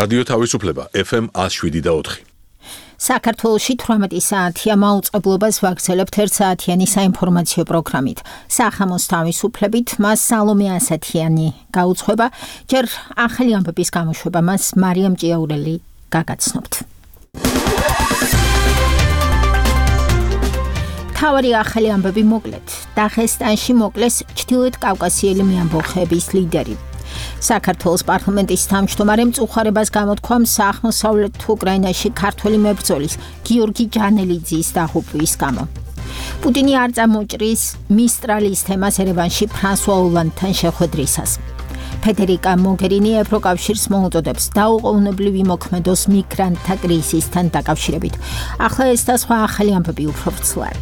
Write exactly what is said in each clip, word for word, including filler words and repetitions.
რადიო თავისუფლება ეფ ემ one oh seven და four. საქართველოში თვრამეტი საათია მაუწყებლობას ვაგრძელებთ ერთ საათიანი საინფორმაციო პროგრამით. სახამოს თავისუფლებით მას სალომე ასათიანი გაუძღვება, ჯერ ახალი ამბების გამოშვება მას მარიამ ჭიაურელი გაგაცნობთ. თავარი ახალი ამბები მოკლედ. დაღესტანში მოკლეს ჩრდილოეთ კავკასიელი მეამბოხეების ლიდერი. საქართველოს პარლამენტის თავმჯდომარემ წუხარებას გამოთქვა სააღმოსავლეთ უკრაინაში ქართველი მებრძოლის გიორგი ჯანელიძის დაღუპვის გამო. პუტინი არ წამოჭრის მისტრალის თემას ერევანში ფრანსუა ოლანდთან შეხვედრისას. ფედერიკა მოგერინი ევროკავშირს მოუწოდებს დაუყოვნებლივ იმოქმედოს მიგრანტთა კრიზისთან დაკავშირებით. ახლა ეს და სხვა ახალი ამბები უფრო ვრცლად.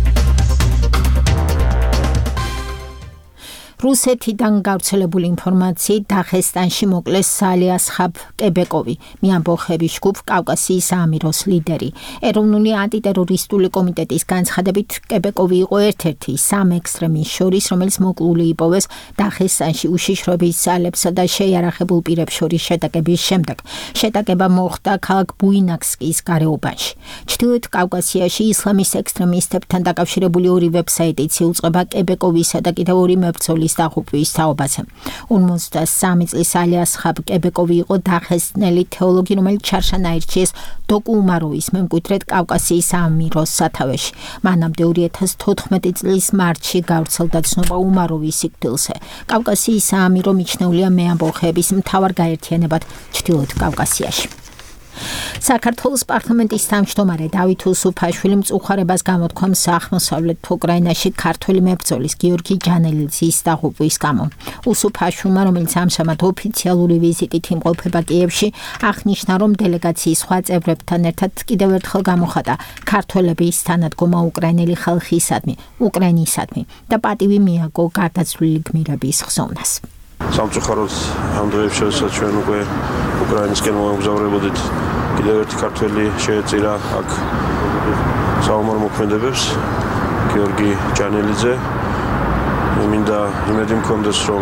რუსეთიდან გავრცელებული ინფორმაციით დაღესტანში მოკლეს სალიასხაბ კებეკოვი, მეამბოხეების ჯგუფ კავკასიის საამიროს ლიდერი. ეროვნული ანტიტერორისტული კომიტეტის განცხადებით, კებეკოვი იყო ერთ-ერთი სამ ექსტრემის შორის, რომელიც მოკლული იპოვეს დაღესტანში უშიშროების ძალებსა და შეიარაღებულ პირებს შორის შეტაკების შემდეგ. შეტაკება მოხდა ქალაქ ბუინაკსკის გარეუბანში. ჩრდილოეთ კავკასიაში ისლამის ექსტრემისტებთან დაკავშირებული ორი ვებსაიტიც იუწყება კებეკოვისა და კიდევ ორი მებრძოლის დაღუპვის თაობაზე. ორმოცდასამი წლის ალიასხაბ კებეკოვი იყო დაღესტნელი თეოლოგი, რომელიც ჩარშან აირჩიეს დოკუ უმაროვის მემკვიდრედ კავკასიის საამიროს სათავეში. მანამდე ორი ათას თოთხმეტი წლის მარტში გავრცელდა ცნობა უმაროვის სიკვდილზე. კავკასიის საამირო მიჩნეულია მეამბოხეების მთავარ გაერთიანებად ჩრდილოეთ კავკასიაში. საქართველოს პარლამენტის თავმჯდომარე დავით უსუფაშვილი მწუხარებას გამოთქვა სააღმოსავლეთ უკრაინაში ქართველი მებრძოლის გიორგი ჯანელიძის დაღუპვის გამო. უსუფაშვილმა, რომელიც ამჟამად ოფიციალური ვიზიტით იმყოფება კიევში, აღნიშნა, რომ დელეგაციის სხვა წევრებთან ერთად კიდევ ერთხელ გამოხატა ქართველების თანადგომა უკრაინელი ხალხისადმი, უკრაინისადმი და პატივი მიაგო გარდაცვლილი გმირების ხსოვნას. სამწუხაროდ ამ დღეებში, როდესაც ჩვენ უკვე უკრაინისკენ მოგზაურობოდით, კიდევ ერთი ქართველი შეეწირა აქ საომარ მოქმედებებს, გიორგი ჯანელიძე. მინდა იმედი მქონდეს, რომ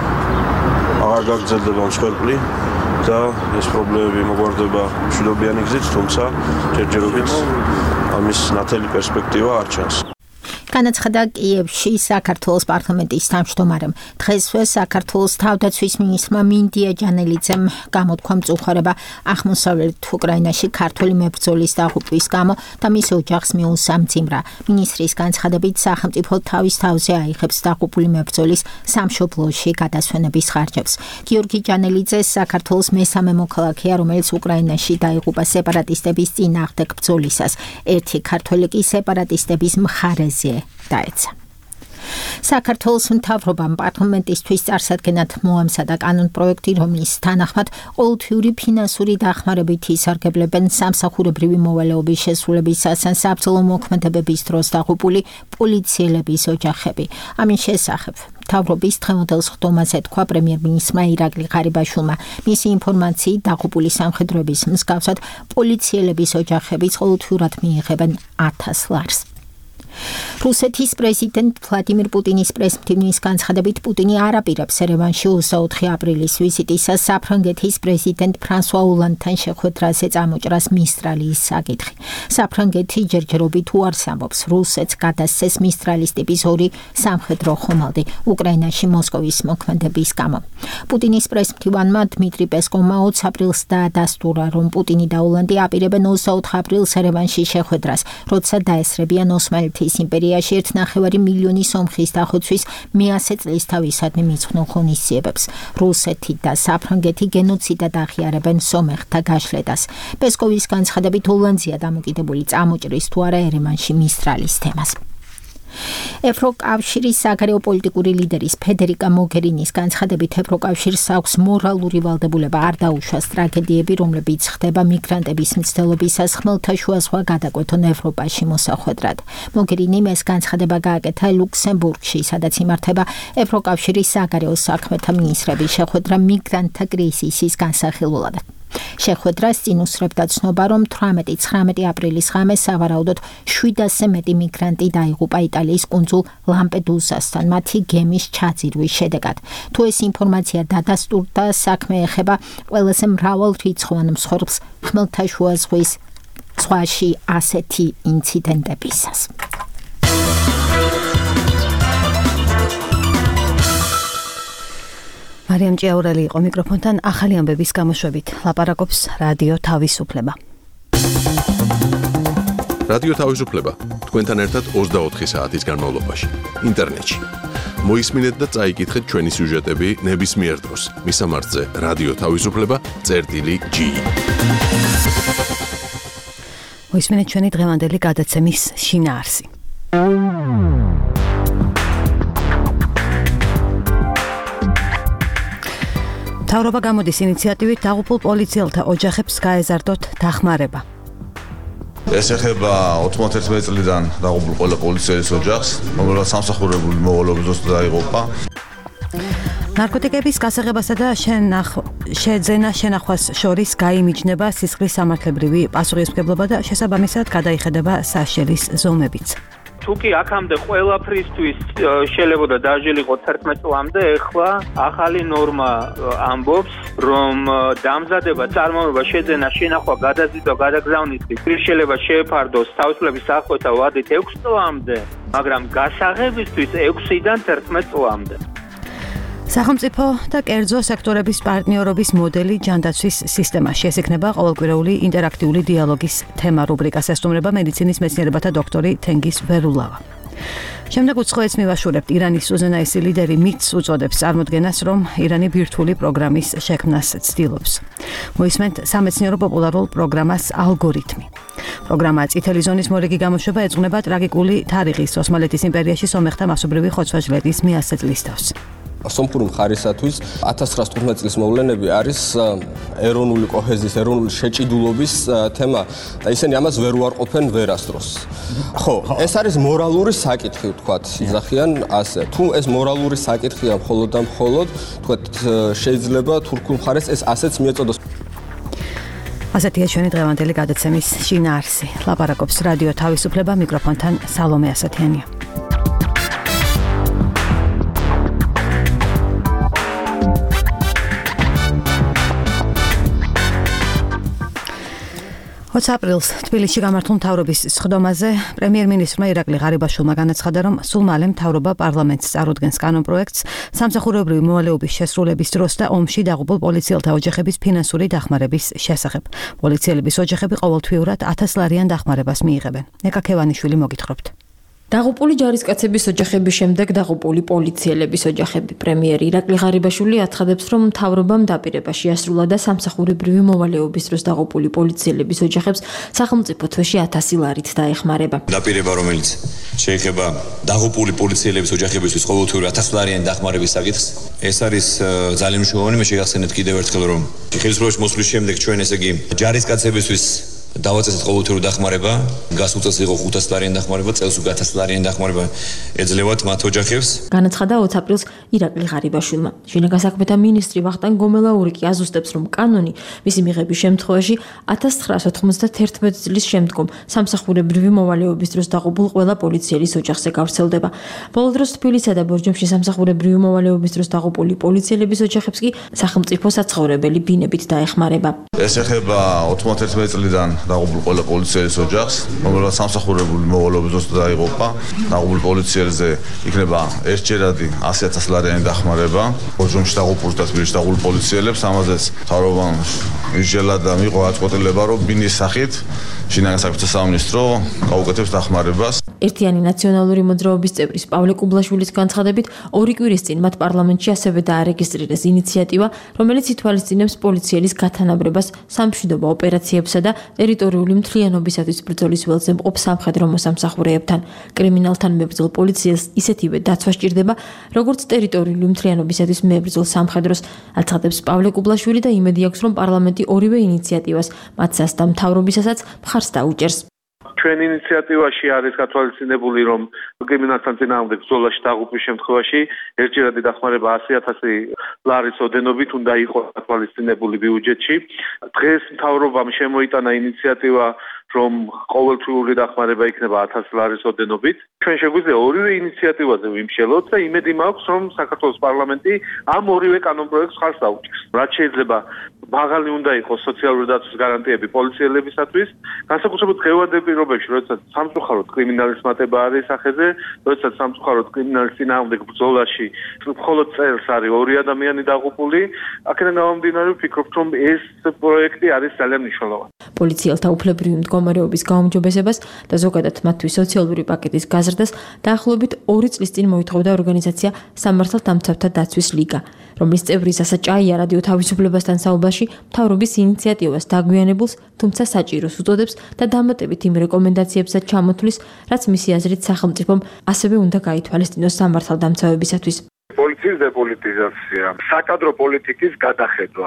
აღარ გაგრძელდება მსხვერპლი და ეს პრობლემები მოგვარდება მშვიდობიანი გზით, თუმცა ჯერჯერობით ამის ნათელი პერსპექტივა არ ჩანს. განაცხადა კიევში საქართველოს პარლამენტის თავმჯდომარემ. დღესვე საქართველოს თავდაცვის მინისტრმა მინდია ჯანელიძემ გამოთქვა მწუხარება აღმოსავლეთ უკრაინაში ქართველი მებრძოლის დაღუპვის გამო და მის ოჯახს მიუსამძიმრა. მინისტრის განცხადებით, სახელმწიფო თავის თავზე აიღებს დაღუპული მებრძოლის სამშობლოში გადასვენების ხარჯებს. გიორგი ჯანელიძე საქართველოს მესამე მოქალაქეა, რომელიც უკრაინაში დაიღუპა სეპარატისტების წინააღმდეგ ბრძოლისას. ერთი ქართველი კი სეპარატისტების მხარეზე დაეცა. საქართველოს მთავრობამ პარლამენტისთვის წარსადგენად მოამზადა კანონპროექტი, რომლის თანახმად ყოველთვიური ფინანსური დახმარებით ისარგებლებენ სამსახურებრივი მოვალეობის შესრულებისას ან საბრძოლო მოქმედებების დროს დაღუპული პოლიციელების ოჯახები. ამის შესახებ მთავრობის დღევანდელ სხდომაზე თქვა პრემიერ-მინისტრმა ირაკლი ღარიბაშვილმა. მისი ინფორმაციით, დაღუპული სამხედროების მსგავსად პოლიციელების ოჯახებიც ყოველთვიურად მიიღებენ ათას ლარს. რუსეთის პრეზიდენტ ვლადიმირ პუტინის პრესმტივნის განცხადებით, პუტინი არ აპირებს ერევანში ოცდაოთხი აპრილის ვიზიტისას საფრანგეთის პრეზიდენტ ფრანსუა ოლანდთან შეხვედრაზე წამოჭრას მისტრალის საკითხი. საფრანგეთი ჯერჯერობით უარს ამბობს რუსეთს გადასცეს მისტრალის ტიპის ორი სამხედრო ხომალდი უკრაინაში მოსკოვის მოქმედების გამო. პუტინის პრესმტივანმა დმიტრი პესკოვმა ოცი აპრილს დაადასტურა, რომ პუტინი და ოლანდი აპირებენ ოცდაოთხ აპრილს ერევანში შეხვედრას, როცა დაესწრებიან ოსმალეთის იმპერიაში ერთ ნახევარი მილიონი სომხის დახოცვის მეასე წლის თავისადმი მიძღვნილ ღონისძიებებს. რუსეთი და საფრანგეთი გენოციდად აღიარებენ სომეხთა გაშლედას. პესკოვის განცხადებით, ოლანდია დამოკიდებული წამოჭრის თუ არა ერევანში მისტრალის თემას. ევროკავშირის საგარეო პოლიტიკური ლიდერის ფედერიკა მოგერინის განცხადებით, ევროკავშირს აქვს მორალური ვალდებულება არ დაუშვას ტრაგედიები, რომლებიც ხდება მიგრანტების მცდელობისას ხმელთაშუა ზღვა გადაკვეთონ ევროპაში მოსახვედრად. მოგერინიმ ეს განცხადება გააკეთა ლუქსემბურგში, სადაც იმართება ევროკავშირის საგარეო საქმეთა მინისტრების შეხვედრა მიგრანტთა კრიზისის განსახილველად. შეხვედრას წინ უსწრებდა ცნობა, რომ თვრამეტი ცხრამეტი აპრილის ღამე სავარაუდოდ შვიდასზე მეტი მიგრანტი დაიღუპა იტალიის კუნძულ ლამპედუსასთან მათი გემის ჩაძირვის შედეგად. თუ ეს ინფორმაცია დადასტურდა, საქმე ეხება ყველაზე მრავალრიცხოვან მსხვერპლს ხმელთაშუა ზღვის ზღვაში ასეთი ინციდენტებისას. მარიამ ჭიაურელი იყო მიკროფონთან, ახალი ამბების გამოშვებით ლაპარაკობს რადიო თავისუფლება. რადიო თავისუფლება თქვენთან ერთად ოცდაოთხი საათის განმავლობაში ინტერნეტში. მოისმინეთ და წაიკითხეთ ჩვენი სიუჟეტები ნებისმიერ დროს. მისამართზე რადიო თავისუფლება წერტილი ჯი. მოისმინეთ ჩვენი დღევანდელი გადაცემის შინაარსი. მთავრობა გამოდის ინიციატივით დაღუპულ პოლიციელთა ოჯახებს გაეზარდოთ დახმარება. ეს ეხება ოცდაერთი წლიდან დაღუპულ ყველა პოლიციის ოჯახს, რომელსაც სამსახურებული მოვალეობის დროს დაიღუპა. ნარკოტიკების გასაღებასა და შეძენა შენახვას შორის გაიმიჯნება სისხლის სამართლებრივი პასუხისმგებლობა და შესაბამისად გადაიხედება საშელის ზომებიც. თუ კი აქამდე ყველაფრისთვის შეიძლება დაჟილიყო თერთმეტ წლამდე, ეხლა ახალი ნორმა ამბობს, რომ დამზადება, წარმოება, შეძენა, შენახვა, გადაზიდვა, გადაგზავნისთვის შეიძლება შეეფარდოს თავისუფლების აღკვეთა ვადით ექვსი წლამდე, მაგრამ გასაღებისთვის ექვსიდან თერთმეტ წლამდე. სახელმწიფო და კერძო სექტორების პარტნიორობის მოდელი ჯანდაცვის სისტემაში. ეს იქნება ყოველკვირეული ინტერაქტიული დიალოგის თემა. რუბრიკას ესტუმრება მედიცინის მეცნიერებათა დოქტორი თენგიზ ვერულავა. შემდეგ უცხოეთს მივაშურებთ. ირანის უზენაესი ლიდერი მითს უწოდებს წარმოდგენას, რომ ირანი ბირთვული პროგრამის შექმნას ცდილობს. მოისმენთ სამეცნიერო პოპულარულ პროგრამას ალგორითმი. პროგრამა წითელი ზონის მორიგი გამოშვება ეძღვნება ტრაგიკული თარიღის ოსმალეთის იმპერიაში სომეხთა მასობრივი ხოცვა-ჟლეტის მეასე წლისთავს. სომხური მხარისათვის ათას ცხრაას თხუთმეტ წლის მოვლენები არის ეროვნული კოჰეზიის, ეროვნული შეჭიდულობის თემა და ისინი ამას ვერ უარყოფენ ვერასდროს. ხო, ეს არის მორალური საკითხი, ვთქვათ, იძახიან ასე. თუ ეს მორალური საკითხია მხოლოდ და მხოლოდ, ვთქვათ, შეიძლება თურქულ მხარეს ეს ასეც მიეწოდოს. ასეთია ჩვენი დღევანდელი გადაცემის შინაარსი. ლაპარაკობს რადიო თავისუფლება, მიკროფონთან სალომე ასათიანია. ოცი აპრილს თბილისში გამართულ მთავრობის სხდომაზე პრემიერ-მინისტრმა ირაკლი ღარიბაშვილმა განაცხადა, რომ სულ მალე მთავრობა პარლამენტს წარუდგენს კანონპროექტს სამსახურებრივი მოვალეობის შესრულების დროს და ომში დაღუპულ პოლიციელთა ოჯახების ფინანსური დახმარების შესახებ. პოლიციელების ოჯახები ყოველთვიურად ათას ლარიან დახმარებას მიიღებენ. ნეკა ქევანიშვილი მოგითხრობთ. დაღუპული ჯარისკაცების ოჯახების შემდეგ დაღუპული პოლიციელების ოჯახები. პრემიერი ირაკლი ღარიბაშვილი აცხადებს, რომ მთავრობამ დაპირება შეასრულა და სამსახურებრივი მოვალეობის დროს დაღუპული პოლიციელების ოჯახებს სახელმწიფო თვეში ათასი ლარით დაეხმარება. დაპირება, რომელიც შეეხება დაღუპული პოლიციელების ოჯახებისთვის ყოველთვიურად ათას ლარიანი დახმარების საკითხს, ეს არის ძალიან მნიშვნელოვანი. მე შეგახსენებთ კიდევ ერთხელ, რომ ხელისუფლებაში მოსვლის შემდეგ ჩვენ ესე იგი ჯარისკაცებისთვის დავაწესეთ ყოველთვიური დახმარება, გასულ წელს იყო ხუთას ლარიანი დახმარება, წელს უკვე ათას ლარიანი დახმარება ეძლევათ მათ ოჯახებს. განაცხადა ოცი აპრილს ირაკლი ღარიბაშვილმა. შინაგან საქმეთა მინისტრი ვახტანგ გომელაური კი აზუსტებს, რომ კანონი მისი მიღების შემთხვევაში ათას ცხრაას ოცდაათერთმეტ წლის შემდგომ სამსახურებრივი მოვალეობის დროს დაღუპულ ყველა პოლიციელის ოჯახზე გავრცელდება. ბოლო დროს თბილისსა და ბორჯომში სამსახურებრივი მოვალეობის დროს დაღუპული პოლიციელების ოჯახებს კი სახელმწიფო საცხოვრებელი ბინებით დაეხმარება. ეს ეხება ოცდაერთი წლიდან დაღუპულ ყველა პოლიციელის ოჯახს, რომელსაც სამსახურებული მოვალეობის დროს დაიღუპა. დაღუპულ პოლიციელზე იქნება ერთჯერადი ასი ათას ლარიანი დახმარება. ბორჯომში დაღუპულს და თბილისში დაღუპულ პოლიციელებს, ამაზეც მთავრობამ ისჯელა და მიიღო გადაწყვეტილება, რომ ბინის სახით შინაგან საქმეთა სამინისტრო გაუკეთებს დახმარებას. ერთიანი ნაციონალური მოძრაობის წევრის პავლე კუბლაშვილის განცხადებით, ორი კვირის წინ მათ პარლამენტში ასევე დაარეგისტრირეს ინიციატივა, რომელიც ითვალისწინებს პოლიციელის გათანაბრებას სამშვიდობო ოპერაციებსა და ტერიტორიული მთლიანობისათვის ბრძოლის ველზე მყოფ სამხედრო მოსამსახურეებთან. კრიმინალთან მებრძოლ პოლიციელს ისეთივე დაცვა სჭირდება, როგორც ტერიტორიული მთლიანობისათვის მებრძოლ სამხედროს, აცხადებს პავლე კუბლაშვილი და იმედი აქვს, რომ პარლამენტი ორივე ინიციატივას, მათ სასტა მთავრობისასაც მხარს დაუჭერს. ჩვენ ინიციატივაში არის გათვალისწინებული, რომ კრიმინალთან წინააღმდეგ ბრძოლაში დაღუპვის შემთხვევაში ერთჯერადი დახმარება ასი ათასი ლარის ოდენობით უნდა იყოს გათვალისწინებული ბიუჯეტში. დღეს მთავრობამ შემოიტანა ინიციატივა, რომ ყოველთვიური დახმარება იქნება ათას ლარის ოდენობით. ჩვენ შეგვიძლია ორივე ინიციატივაზე ვიმშელოთ და იმედი მაქვს, რომ საქართველოს პარლამენტი ამ ორივე კანონპროექტს ხარს დაუჭერს. რაც შეიძლება მაღალი უნდა იყოს სოციალური დაცვის გარანტიები პოლიციელებისათვის, განსაკუთრებით დღევანდელ პირობებში, როდესაც სამწუხაროდ კრიმინალის მატება არის სახეზე, როდესაც სამწუხაროდ კრიმინალის წინააღმდეგ ბრძოლაში მხოლოდ წელს არის ორი ადამიანი დაღუპული, აქედან გამომდინარე ვფიქრობთ, რომ ეს პროექტი არის ძალიან მნიშვნელოვანი. პოლიციელთა უფლებრივი მდგომარეობის გაუმჯობესებას და ზოგადად მათთვის სოციალური პაკეტის გაზრდას დაახლოებით ორი წლის წინ მოითხოვდა ორგანიზაცია სამართალდამცავთა დაცვის ლიგა, რომლის წევრი სასა ჭაია რადიო თავისუფლებასთან საუბარში მთავრობის ინიციატივას დაგვიანებულს, თუმცა საჭიროს უწოდებს და დამატებით იმ რეკომენდაციებსაც ჩამოთვლის, რაც მისი აზრით სახელმწიფომ ასევე უნდა გაითვალისწინოს სამართალდამცავებისათვის. პოლიციის დეპოლიტიზაცია, საკადრო პოლიტიკის გადახედვა,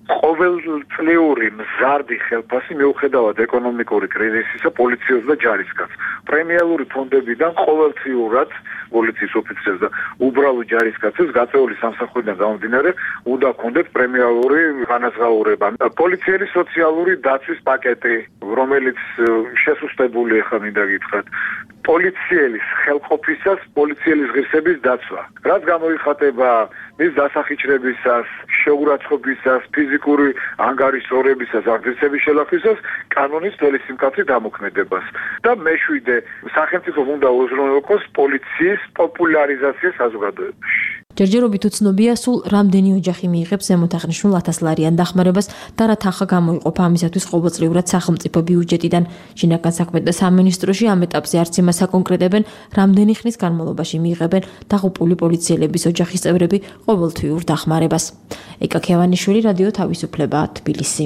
ყოველწლიური მზარდი ხელფასი მიუხედავად ეკონომიკური კრიზისისა პოლიციას და ჯარისკაცს. პრემიალური ფონდებიდან ყოველწლიურად პოლიციის ოფიცრებს და უბრალო ჯარისკაცებს გაწეული სამსახურიდან გამომდინარე უნდა ჰქონდეთ პრემიალური განაზღაურება. პოლიციელი სოციალური დაცვის პაკეტი, რომელიც შესუსტებული ახლა მინდა გითხრათ. პოლიციელის ხელყოფისას პოლიციელის ღირსების დაცვა. რაც გამოიხატება მის დასახიჩრებისას, შეურაცხყოფისას, ფიზიკური ანგარიშორებისას, აღგზრდების შელახვისას, კანონის მთელი სიმკაცრით დამოქმედებას. და მეშვიდე, სახელმწიფო უნდა უზრუნველყოს პოლიციის პოპულარიზაცია საზოგადოებაში. ჯერჯერობით უცნობია, სულ რამდენი ოჯახი მიიღებს ზემოთ აღნიშნულ ათას ლარიან დახმარებას და რა თანხა გამოიყოფა ამისათვის ყოველწლიურად სახელმწიფო ბიუჯეტიდან. შინაგან საქმეთა სამინისტროში ამ ეტაპზე არც იმას აკონკრეტებენ, რამდენი ხნის განმავლობაში მიიღებენ დაღუპული პოლიციელების ოჯახის წევრები ყოველთვიურ დახმარებას. ეკა ქევანიშვილი, რადიო თავისუფლება, თბილისი.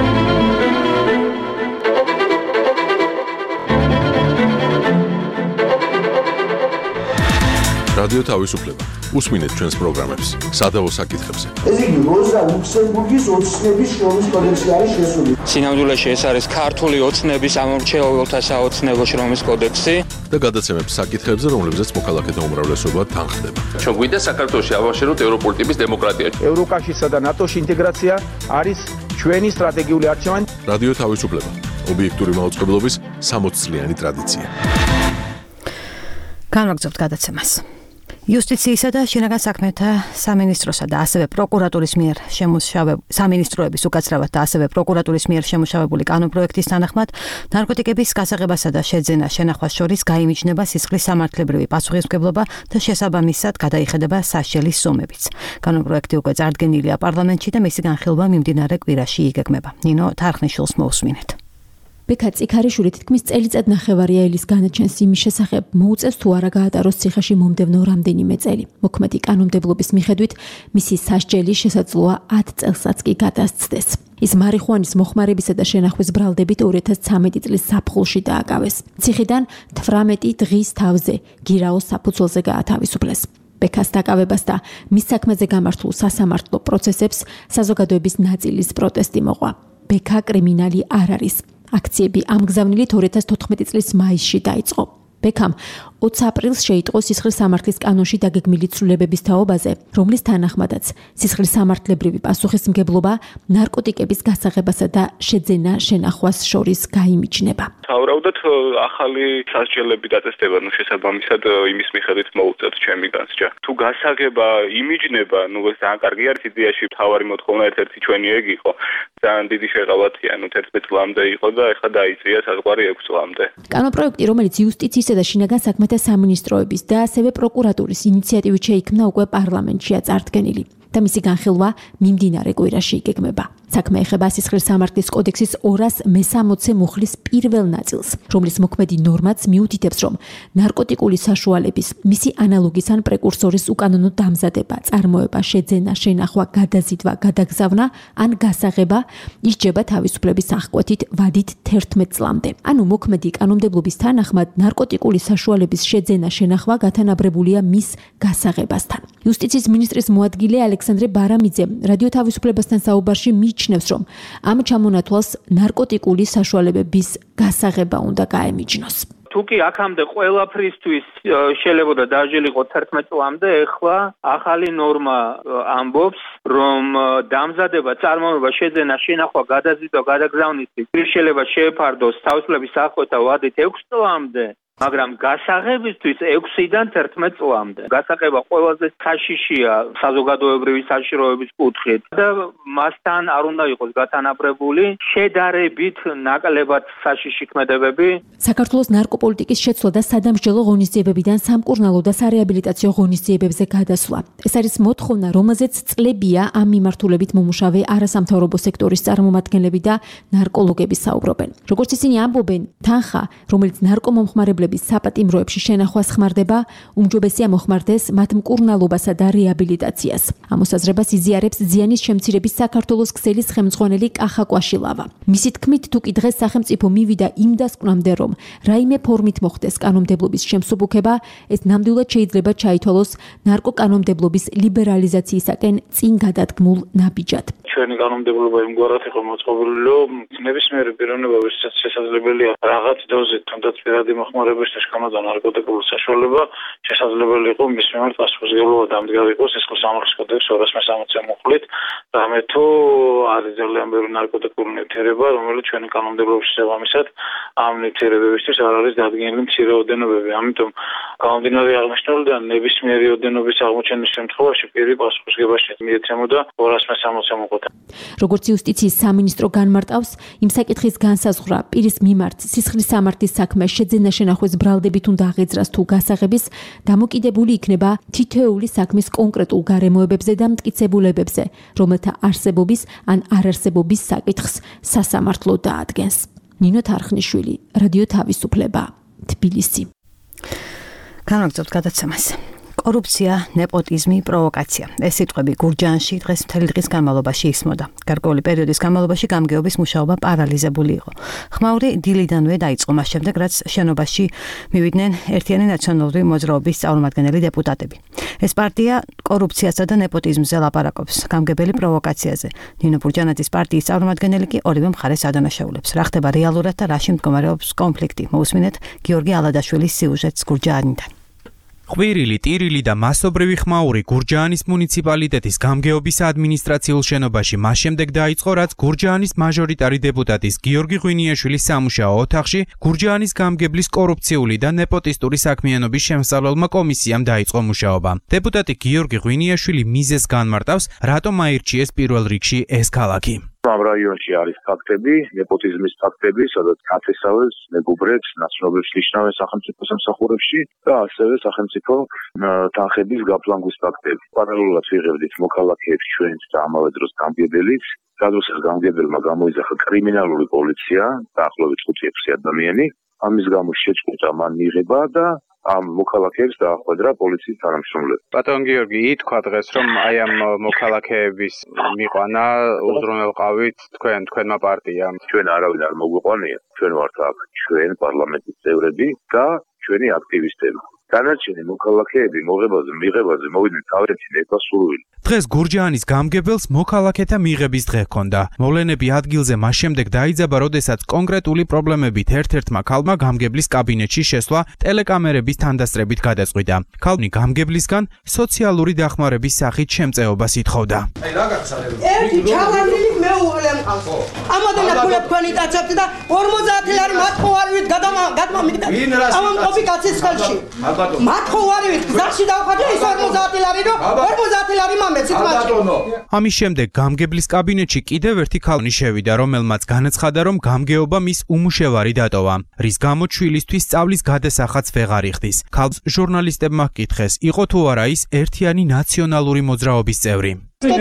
რადიო თავისუფლება. უსმინეთ ჩვენს პროგრამებს სადავო საკითხებზე. ეს იგი როზა ლუქსემბურგის ოცნების შრომის კოდექსი არის შესული. სინამდვილეში ეს არის ქართული ოცნების ამორჩეულთა საოცნებო შრომის კოდექსი და გადაცემებს საკითხებზე, რომლებზეც მოქალაქეთა უმრავლესობა თანხდება. ჩვენ გვინდა საქართველოში ავაშენოთ ევროპული ტიპის დემოკრატია. ევროკავშირსა და ნატოში ინტეგრაცია არის ჩვენი სტრატეგიული არჩევანი. რადიო თავისუფლება. ობიექტური მაუწყებლობის სამოც წლიანი ტრადიცია. განვაგრძობთ გადაცემას. იუსტიციისა და შინაგან საქმეთა სამინისტროსა და ასევე პროკურატურის მიერ შემუშავებული სამინისტროების უკაცრავად და ასევე პროკურატურის მიერ შემუშავებული კანონპროექტის თანახმად ნარკოტიკების გასაღებასა და შეძენა შენახვას შორის გაიმიჯნება სისხლის სამართლებრივი პასუხისმგებლობა და შესაბამისად გადაიხედება სასჯელის სომებიც. კანონპროექტი უკვე წარდგენილია პარლამენტში და მისი განხილვა მიმდინარე კვირაში იგეგმება. ნინო თარხნიშვილს მოусმინეთ. ბექა წიქარიშვილი თითქმის წელიწად ნახევარია ელის განაჩენს იმის შესახებ, მოუწევს თუ არა გაატაროს ციხეში მომდევნო რამდენიმე წელი. მოქმედი კანონმდებლობის მიხედვით, მისი სასჯელი შესაძლოა ათ წელსაც კი გადასცდეს. ის მარიხუანის მოხმარებისა და შენახვის ბრალდებით ორი ათას ცხრამეტი წლის ზაფხულში დააკავეს. ციხიდან თვრამეტი დღის თავზე გირაოს საფუძველზე გაათავისუფლეს. ბექას დაკავებას და მის საქმეზე გამართულ სასამართლო პროცესებს საზოგადოების ნაწილის პროტესტი მოყვა. ბექა კრიმინალი არ არის. აქციები ამგზავნილით ორი ათას თოთხმეტი წლის მაისში დაიწყო. ბექამ ოცი აპრილს შეიტყო სისხლის სამართლის კანონში დაგეგმილი ცვლილებების თაობაზე, რომლის თანახმადაც სისხლის სამართლებრივი პასუხისმგებლობა ნარკოტიკების გასაღებასა და შეძენა შენახვას შორის გაიმიჯნება. თავრაუდად ახალი სასჯელები დაწესდება, ნუ შესაბამისად იმის მიხედვით მოუწევთ ჩემი განსჯა. თუ გასაღება იმიჯნება, ნუ ეს ძალიან კარგი არის იდეაში, თავარი მოთხოვნა ერთ-ერთი ჩვენი ეგ იყო. ძალიან დიდი შეყავათია, ნუ თერთმეტ წლამდე იყო და ეხლა დაიწია საზღვარი ექვს წლამდე. კანონპროექტი, რომელიც იუსტიციისა და შინაგან საქმეთა სამინისტროების და ასევე პროკურატურის ინიციატივით შეიქმნა უკვე პარლამენტშია წარდგენილი და მისი განხილვა მიმდინარე კვირაში იგეგმება. საქმე ეხება სისხლის სამართლის კოდექსის ორას მესამოცე მუხლის პირველ ნაწილს, რომლის მოქმედი ნორმაც მიუთითებს, რომ ნარკოტიკული საშუალების, მისი ანალოგის ან პრეკურსორის უკანონო დამზადება, წარმოება, შეძენა, შენახვა, გადაზიდვა, გადაგზავნა ან გასაღება ისჯება თავისუფლების აღკვეთით ვადით თერთმეტ წლამდე. ანუ მოქმედი კანონმდებლობის თანახმად ნარკოტიკული საშუალების შეძენა, შენახვა გათანაბრებულია მის გასაღებასთან. იუსტიციის მინისტრის მოადგილე ალექსანდრე ბარამიძე რადიო თავისუფლებასთან საუბარში მიიჩნევს, რომ ამ ჩამონათვალს ნარკოტიკული საშუალებების გასაღება უნდა გაემიჯნოს. თუკი აქამდე ყველაფრისთვის შეიძლება დაჟილიყო თერთმეტ წლამდე, ეხლა ახალი ნორმა ამბობს, რომ დამზადება, წარმოება, შეძენა, შენახვა, გადაზიდვა, გადაგზავნისი შეიძლება შეეფარდოს თავისუფლების აღკვეთა ვადით ექვს წლამდე, მაგრამ გასაღებისთვის ექვსიდან თერთმეტ წლამდე. გასაღება ყველაზე საშიშია საზოგადოებრივი საშიშროების კუთხით და მასთან არ უნდა იყოს გათანაბრებული შედარებით ნაკლებად საშიში ქმედებები. საქართველოს ნარკოპოლიტიკის შეცვლა და სადამსჯელო ღონისძიებებიდან სამკურნალო და სარეაბილიტაციო ღონისძიებებზე გადასვლა. ეს არის მოთხოვნა, რომელზეც წლებია ამ მიმართულებით მომუშავე არასამთავრობო სექტორის წარმომადგენლები და ნარკოლოგები საუბრობენ. როგორც ისინი ამბობენ, თანხა, რომელიც ნარკომომხმარებლები საპატიმროებში შენახვას ხმარდება, უმჯობესია მოხმარდეს მათ მკურნალობასა და რეაბილიტაციას. ამ მოსაზრებას იზიარებს ზიანის შემცირების საქართველოს ქსელის ხელმძღვანელი კახა კვაშილავა. მისი თქმით, თუკი დღეს სახელმწიფო მივიდა იმ დასკვნამდე, რომ რაიმე ფორმით მოხდეს კანონმდებლობის შემსუბუქება, ეს ნამდვილად შეიძლება ჩაითვალოს ნარკოკანონმდებლობის ლიბერალიზაციისაკენ წინ გადადგმულ ნაბიჯად. ჩვენი კანონმდებლობა იმგვარად იყო მოწყობილი, რომ ნებისმიერი პიროვნება, ვისაც შესაძლებელია რაღაც დოზით, თუნდაც პირადი მოხმარების და შქანა ნარკოტიკული საშუალება, შესაძლებელი იყო მის მიმართ პასუხისმგებლობა დამდგარი იყოს ეს სამართლის კოდექსის ორას მესამეცე მუხლით, რამე თუ არის ძალიან ბევრი ნარკოტიკული ნივთიერება, რომელიც ჩვენი კანონმდებლობის შესაბამისად ამ ნივთიერებებისთვის არ არის დადგენილი მცირე ოდენობები. ამიტომ გამომდინარე აღნიშნულიდან ნებისმიერი ოდენობის აღმოჩენის შემთხვევაში პირი პასუხისმგებლობაში მიეცემოდა ორას მესამეცე მუხლით. როგორც იუსტიციის სამინისტრო განმარტავს, იმ საკითხის განსაზღვრა პირის მიმართ სისხლის სამართლის საქმე შეძენა შენახვის ბრალდებით უნდა აღეძრას თუ გასაღების, დამოკიდებული იქნება თითოეული საქმის კონკრეტულ გარემოებებზე და მტკიცებულებებზე, რომელთა არსებობის ან არარსებობის საკითხს სასამართლო დაადგენს. ნინო თარხნიშვილი, რადიო თავისუფლება, თბილისი. განაგრძობთ გადაცემას. კორუფცია, ნეპოტიზმი, პროვოკაცია. ეს სიტყვები გურჯაანში დღეს მთელი დღის განმავლობაში ისმოდა. გარკვეული პერიოდის განმავლობაში გამგეობის მუშაობა პარალიზებული იყო. ხმაური დილიდანვე დაიწყო მას შემდეგ, რაც შენობაში მივიდნენ ერთიანი ნაციონალური მოძრაობის წარმომადგენელი დეპუტატები. ეს პარტია კორუფციასა და ნეპოტიზმზე ლაპარაკობს, გამგებელი პროვოკაციაზე. ნინო ბურჯანაძის პარტიის წარმომადგენელი კი ორივე მხარეს ადანაშაულებს. რა ხდება რეალურად და რაში მდგომარეობს კონფლიქტი? მოусმინეთ გიორგი ალადაშვილის სიუჟეტს გურჯაანიდან. ყვირილი, ტირილი და მასობრივი ხმაური გურჯაანის მუნიციპალიტეტის გამგეობის ადმინისტრაციულ შენობაში მას შემდეგ დაიწყო, რაც გურჯაანის მაჟორიტარი დეპუტატის გიორგი ღვინიაშვილის სამუშაო ოთახში გურჯაანის გამგებლის კორუფციული და ნეპოტისტური საქმიანობის შემსწავლელმა კომისიამ დაიწყო მუშაობა. დეპუტატი გიორგი ღვინიაშვილი მიზეზს განმარტავს, რატომ აირჩიეს პირველ რიგში ეს ქალაქი. ამ რაიონში არის ფაქტები, ნეპოტიზმის ფაქტები, სადაც ათესავებს მეგობრებს, ნაცნობებს ნიშნავენ სახელმწიფო სამსახურებში და ასევე სახელმწიფო თანხების გაფლანგვის ფაქტები. პარალელურად ვიღებდით მოქალაქეებს ჩვენც და ამავე დროს გამგებელიც. გადროსაც გამგებელმა გამოიძახა კრიმინალური პოლიცია, დაახლოებით ხუთი ექვსი ადამიანი. ამის გამო შეწყვიტა მან მიღება და ამ მოქალაქეებს დაახვედრა პოლიციის თანამშრომლები. ბატონ გიორგი, ითქვა დღეს, რომ აი ამ მოქალაქეების მიყვანა უზრუნველყავით თქვენ, თქვენმა პარტიამ. ჩვენ არავინ არ მოგვიყვანია, ჩვენ ვართ აქ ჩვენ პარლამენტის წევრები და ჩვენი აქტივისტები. დანარჩენი მოქალაქეები მოღებაზე, მიღებაზე მოვიდნენ თავიანთი ნებასურვილი. დღეს გურჯაანის გამგებელს მოქალაქეთა მიღების დღე ჰქონდა. მოვლენები ადგილზე მას შემდეგ დაიძაბა, როდესაც კონკრეტული პრობლემებით ერთ-ერთმა ქალმა გამგებლის კაბინეტში შესვლა ტელეკამერების თანდასწრებით გადაწყვიტა. ქალნი გამგებლისგან სოციალური დახმარების სახით შემწეობას ითხოვდა. აი რა გახსენებ? ერთი ჩავარდილი მეუღლე მყავს. ამოდენა ქულებ თქვენი კაცებთ და ორმოცდაათი ლარი მათხოვარივით გადმომიგდა. ამ მყოფი კაცის ხელში. მათხოვარივით გზაში დავხატე ის ორმოცდაათი ლარი რომ ორმოცდაათი ლარი მამეცით მაჩი. ამის შემდეგ გამგებლის კაბინეტში კიდევ ერთი ქალნი შევიდა, რომელმაც განაცხადა, რომ გამგეობა მის უმუშევარი დატოვა, რის გამოც შვილისთვის სწავლის გადასახადს ვეღარ იხდის. ქალს ჟურნალისტებმა ჰკითხეს, იყო თუ არა ის ერთიანი ნაციონალური მოძრაობის წევრი.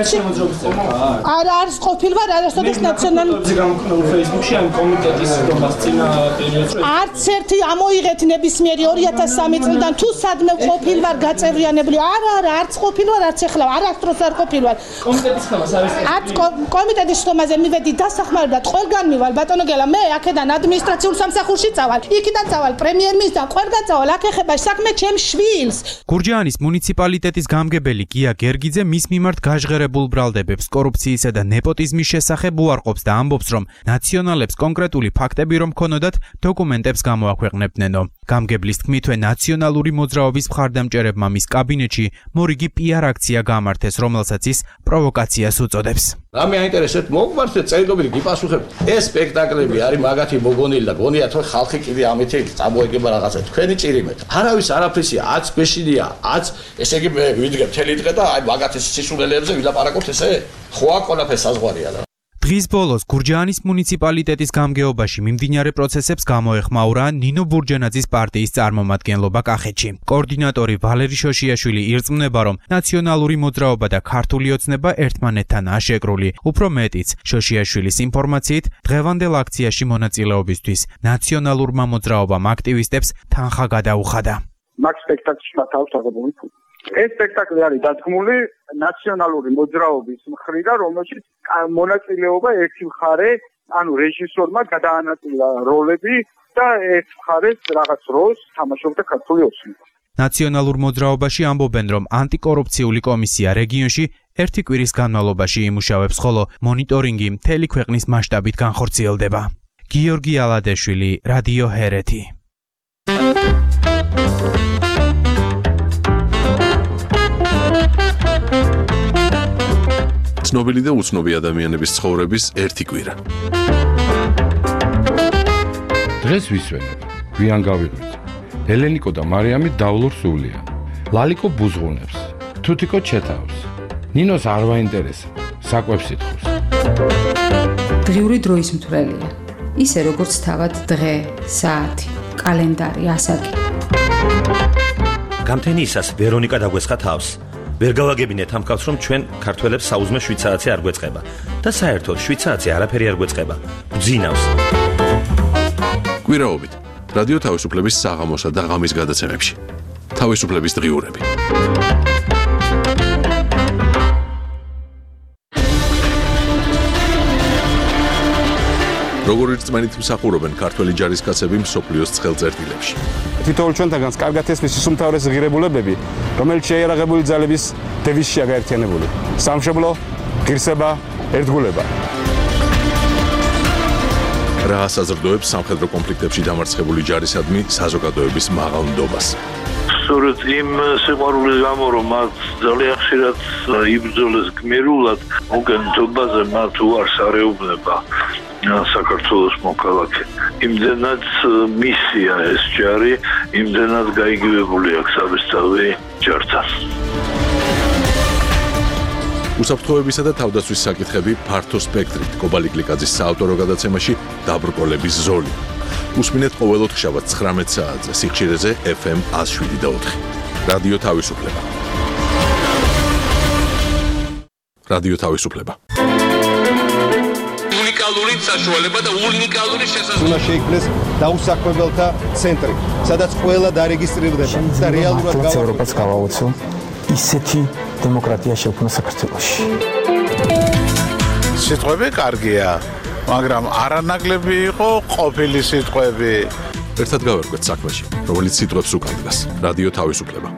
არა არის ყოფილვარ არასოდეს ნაციონალური გამქონდა Facebook-ში ამ კომიტეტის რომას წინა პერიოდში არც ერთი ამოიღეთ ნებისმიერი ორი ათას სამი წლიდან თუ სადმე ყოფილვარ გაწევრიანებული არა არა არც ყოფილვარ არც ეხლა არასდროს არ ყოფილვარ კომიტეტის ხმას არის არც კომიტეტის ხმაზე მივედი დასახმარებლად ყველგან მივალ ბატონო გელა მე აქედან ადმინისტრაციულ სამსახურში წავალ იქიდან წავალ პრემიერ-მინისტრთან ყველგან წავალ აქ ეხება საქმე ჩემს შვილს. გურჯაანის მუნიციპალიტეტის გამგებელი გია გერგიძე მის მიმართ გაჟღერებულ ბრალდებებს კორუფციისა და ნეპოტიზმის შესახებ უარყოფს და ამბობს, რომ ნაციონალებს კონკრეტული ფაქტები რომ ქონოდათ, დოკუმენტებს გამოაქვეყნებდნენო. გამგებლის თქმითვე ნაციონალური მოძრაობის მხარდამჭერებმა მის კაბინეტში მორიგი პიარ აქცია გამართეს, რომელსაც ის პროვოკაციას უწოდებს. რა მე აინტერესებს მოგმართეთ წერილობით გიპასუხებთ. ეს სპექტაკლები არის მაგათი მოგონილი და გონიათ რომ ხალხი კიდე ამითი წამოეგება რაღაცა თქვენი ჭირიმეთ. არავის არაფრისია, აც გვეშინია, აც ესე იგი მე ვიდგებ თელი დღე და აი მაგათი სისულელებზე ვილაპარაკობთ ესე? ხო აქ ყველაფერს საზღვარია რა. დღის ბოლოს გურჯაანის მუნიციპალიტეტის გამგეობაში მიმდინარე პროცესებს გამოეხმაურა ნინო ბურჯენაძის პარტიის წარმომადგენლობა კახეთში. კოორდინატორი ვალერი შოშიაშვილი ირწმუნება, რომ ნაციონალური მოძრაობა და ქართული ოცნება ერთმანეთთანაა შეკრული. უფრო მეტიც, შოშიაშვილის ინფორმაციით, დღევანდელ აქციაში მონაწილეობისთვის ნაციონალურმა მოძრაობამ აქტივისტებს თანხა გადაუხადა. მაგ სპექტაკლში მათავს აღებული ფული. ეს სპექტაკლი არის დადგმული ნაციონალური მოძრაობის მხრიდან, რომელშიც მონაწილეობა ერთი მხარე, ანუ რეჟისორმა გადაანაწილა როლები და ერთ მხარეს რაღაც როლს თამაშობდა ქართული ოცნება. ნაციონალურ მოძრაობაში ამბობენ, რომ ანტიკორუფციული კომისია რეგიონში ერთი კვირის განმავლობაში იმუშავებს, ხოლო მონიტორინგი მთელი ქვეყნის მასშტაბით განხორციელდება. გიორგი ალადეშვილი, რადიო ჰერეთი. ცნობილი და უცნობი ადამიანების ცხოვრების ერთი კვირა. დღეს ვისვენებ, გვიან გავიღვიძ. ელენიკო და მარიამი დავლურ სულიან. ლალიკო ბუზღუნებს, თუთიკო ჩეთავს. ნინოს არ ვაინტერესებს, საკვებს ითხოვს. დღიური დროის მთვრელია. ისე როგორც თავად დღე, საათი, კალენდარი, ასაკი. გამთენიისას ვერონიკა დაგვესხა თავს. ვერ გავაგებინეთ ამ კაცს, რომ ჩვენ ქართველებს საუზმე შვიდ საათზე არ გვეწყება და საერთოდ შვიდ საათზე არაფერი არ გვეწყება. გძინავს. კვირაობით რადიო თავისუფლების საღამოსა და ღამის გადაცემებში. თავისუფლების დღიურები. როგორ რწმენით მსახურობენ ქართველი ჯარისკაცები მსოფლიოს ცხელწერტილებში. თითოეულ ჩვენთაგანს კარგად ესმის ის უმთავრესი ღირებულებები, რომელიც შეიარაღებული ძალების დევიზშია გაერთიანებული. სამშობლო, ღირსება, ერთგულება. რა საზრდოებს სამხედრო კონფლიქტებში დამარცხებული ჯარისადმი საზოგადოების მაღალ ნდობას. სწორედ იმ სიყვარულის გამო, რომ მათ ძალიან ხშირად იბრძოლეს გმირულად, მოგენთობაზე მათ უარს არეუბნება საქართველოს მოქალაქე. იმდენად მისია ეს ჯარი, იმდენად გაიგივებული აქვს საბესწავლი ჯართან. უსაფრთხოებისა და თავდაცვის საკითხები ფართო სპექტრით. კობალი გლიკაძის საავტორო გადაცემაში დაბრკოლების ზოლი. უსმინეთ ყოველ ოთხშაბათს ცხრამეტ საათზე სიხშირეზე ეფ ემ ათას შვიდი და ოთხი. რადიო თავისუფლება. რადიო თავისუფლება. უნიკალური საშუალება და უნიკალური შესაძლებლობა. უნდა შეიქმნეს დაუსაქმებელთა ცენტრი, სადაც ყველა დარეგისტრირდება და რეალურად გავა ევროპას გავაოცო ისეთი დემოკრატია შექმნა საქართველოში. სიტყვები კარგია, მაგრამ არანაკლები იყო ყოფილი სიტყვები. ერთად გავერკვეთ საქმეში, რომელიც სიტყვებს უკანდგას. რადიო თავისუფლება.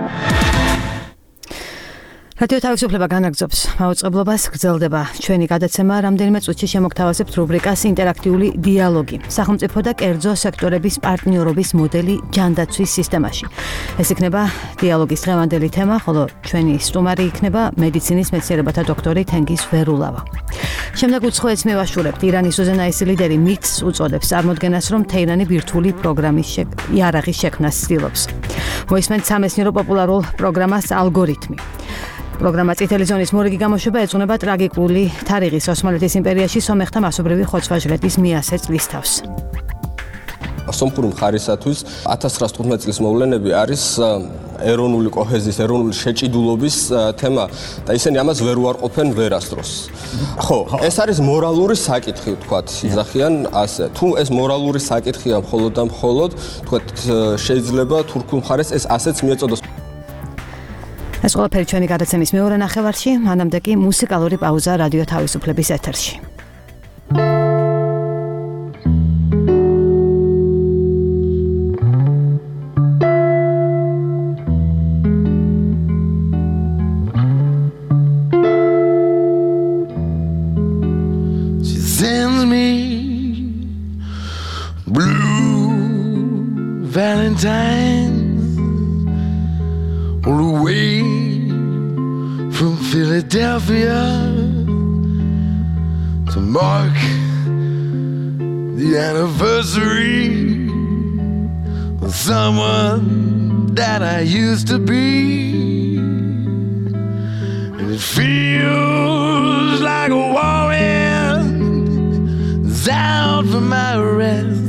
რადიო თავისუფლება განაგრძობს მაუწყებლობას, გრძელდება ჩვენი გადაცემა. რამდენიმე წუთში შემოგთავაზებთ რუბრიკას ინტერაქტიული დიალოგი. სახელმწიფო და კერძო სექტორების პარტნიორობის მოდელი ჯანდაცვის სისტემაში. ეს იქნება დიალოგის დღევანდელი თემა, ხოლო ჩვენი სტუმარი იქნება მედიცინის მეცნიერებათა დოქტორი თენგიზ ვერულავა. შემდეგ უცხოეთს მევაშურებთ. ირანის უზენაესი ლიდერი მიქსს უწოდებს წარმოდგენას, რომ თეირანი ბირთვული პროგრამის იარაღის შექმნას ცდილობს. მოისმენთ სამეცნიერო პოპულარულ პროგრამას ალგორითმი. პროგრამა წითელი ზონის მორიგი გამოშვება ეძღვნება ტრაგიკული თარიღის ოსმალეთის იმპერიაში სომეხთა მასობრივი ხოცვა-ჟლეტის მიასე წლის თავს. სომხური მხარისათვის ათას ცხრაას თხუთმეტი წლის მოვლენები არის ეროვნული კოჰეზიის, ეროვნული შეჭიდულობის თემა და ისინი ამას ვერ უარყოფენ ვერასდროს. ხო, ეს არის მორალური საკითხი, ვთქვათ, იძახიან ასე. თუ ეს მორალური საკითხია მხოლოდ და მხოლოდ, ვთქვათ, შეიძლება თურქულ მხარეს ეს ასეც მიეწოდოს. ეს ყველაფერი ჩვენი გადაცემის მეორე ნახევარში, მანამდე კი მუსიკალური პაუზა რადიო თავისუფლების ეთერში. Valentine's all the way from Philadelphia to mark the anniversary of someone that I used to be. And it feels like a warrant is out for my arrest.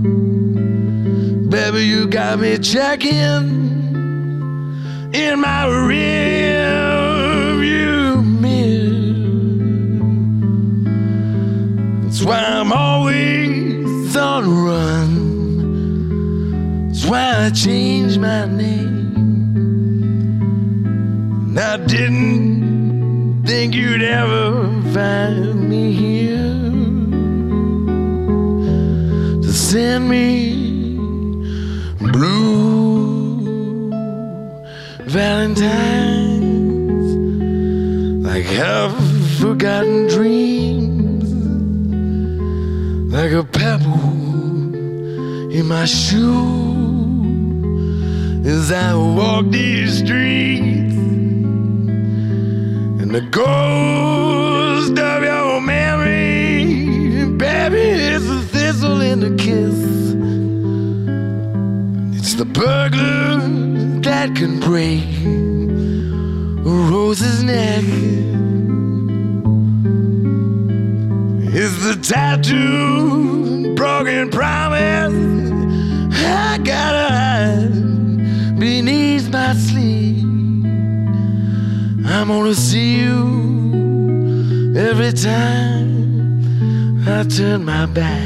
Baby, you got me checking in my rearview mirror. That's why I'm always on the run. That's why I changed my name. And I didn't think you'd ever find me here to send me blue Valentines, like half-forgotten dreams, like a pebble in my shoe as I walk these streets, and the ghost of your memory, baby, it's a thistle in the kiss. It's the burglar that can break a rose's neck. It's the tattooed broken promise I gotta hide beneath my sleeve. I'm gonna see you every time I turn my back.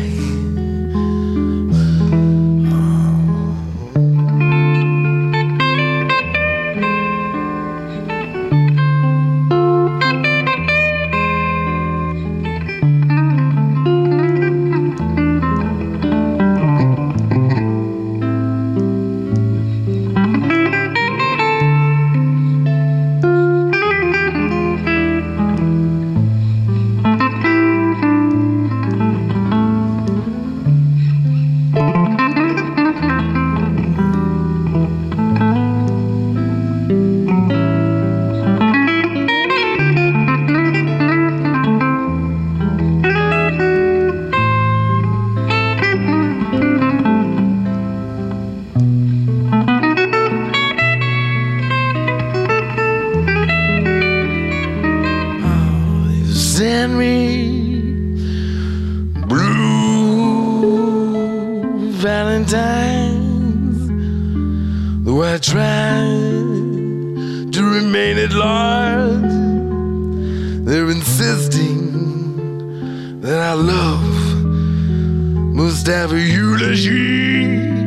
Send me blue Valentines, though I try to remain at large. They're insisting that our love must have a eulogy.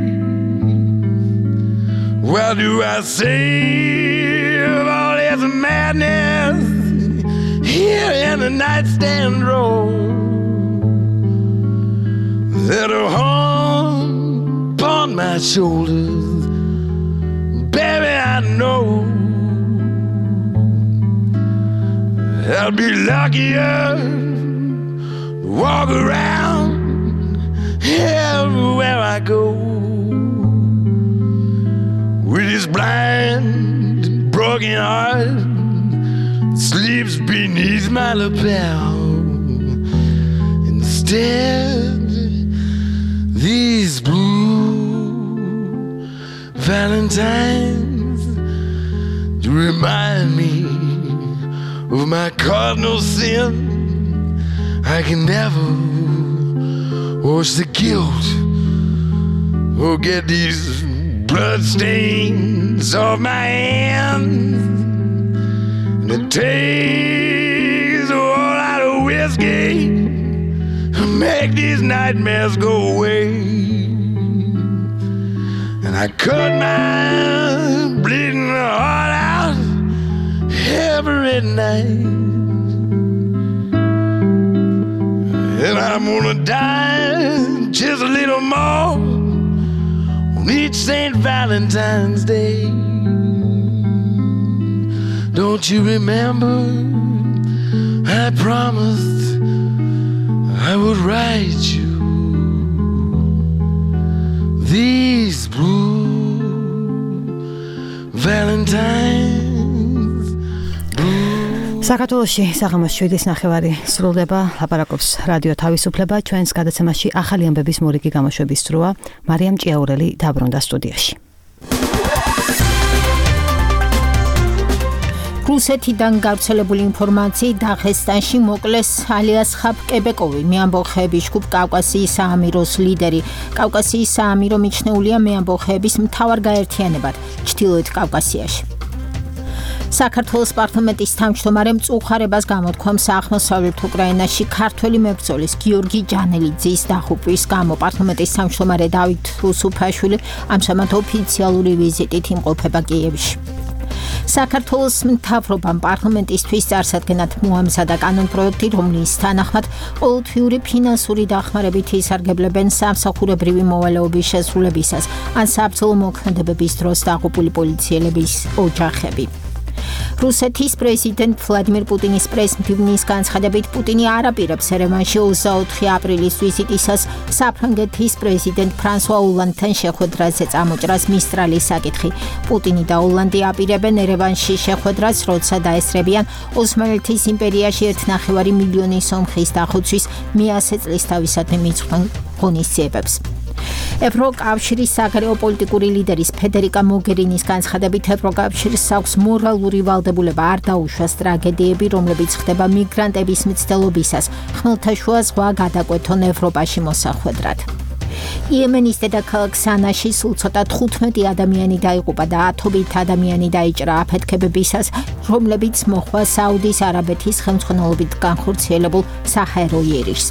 Why do I save all this madness here in the nightstand drawer? That are hung upon my shoulders, baby, I know I'll be luckier to walk around everywhere I go with this blind, broken heart sleeps beneath my lapel. Instead, these blue Valentines to remind me of my cardinal sin. I can never wash the guilt or get these blood stains off my hands. And it takes a whole lot of whiskey to make these nightmares go away. And I cut my bleeding heart out every night. And I'm gonna die just a little more on each Saint Valentine's Day. Don't you remember? I promised I would write you these blues Valentine's. საქართველოში საღამოს შვიდის ნახევარი სრულდება, ლაპარაკობს რადიო თავისუფლება, ჩვენს გადაცემაში ახალი ამბების მორიგი გამოშვების სრუა. მარიამ ჭიაურელი დაბრუნდა სტუდიაში. რუსეთიდან გავრცელებული ინფორმაციით დაღესტანში მოკლეს ალიას ხაპკებეკოვი, მეამბოხეების ჯგუფ კავკასიის საამიროს ლიდერი. კავკასიის საამირო მიჩნეულია მეამბოხეების მთავარ გაერთიანებად ჩრდილოეთ კავკასიაში. საქართველოს პარლამენტის თავმჯდომარე მწუხარებას გამოთქვამს აღმოსავლეთ უკრაინაში ქართველი მებრძოლის გიორგი ჯანელიძის დახუპვის გამო. პარლამენტის თავმჯდომარე დავით უსუფაშვილი ამჟამად ოფიციალური ვიზიტით იმყოფება კიევში. საქართველოს მთავრობამ პარლამენტისთვის წარსადგენად მოამზადა კანონპროექტი, რომლის თანახმად ყოველთვიური ფინანსური დახმარებით ისარგებლებენ სამსახურებრივი მოვალეობის შესრულებისას ან საბრძოლო მოქმედებების დროს დაღუპული პოლიციელების ოჯახები. რუსეთის პრეზიდენტ ვლადიმირ პუტინის პრესმდივნის განცხადებით პუტინი არ აპირებს ერევანში ოცდაოთხი აპრილის ვიზიტისას საფრანგეთის პრეზიდენტ ფრანსუა ოლანდთან შეხვედრაზე წამოჭრას მისტრალის საკითხი. პუტინი და ოლანდი აპირებენ ერევანში შეხვედრას, როცა დაესწრებიან ოსმალეთის იმპერიაში ერთნახევარი მილიონი სომხის დახოცვის მეასე წლისთავისადმი მიძღვნილ ღონისძიებებს. ევროკავშირის საგარეო პოლიტიკური ლიდერის ფედერიკა მოგერინის განცხადებით ევროკავშირს აქვს მორალური ვალდებულება არ დაუშვას ტრაგედიები, რომლებიც ხდება მიგრანტების მცდელობისას, ხმელთაშუა ზღვა გადაკვეთონ ევროპაში მოსახვედრად. იემენის დედაქალაქ სანაში სულ ცოტა თხუთმეტი ადამიანი დაიღუპა და ათობით ადამიანი დაიჭრა აფეთქებებისას, რომლებიც მოხდა საუდის არაბეთის ხელმძღვანელობით განხორციელებულ საჰაერო იერიშს.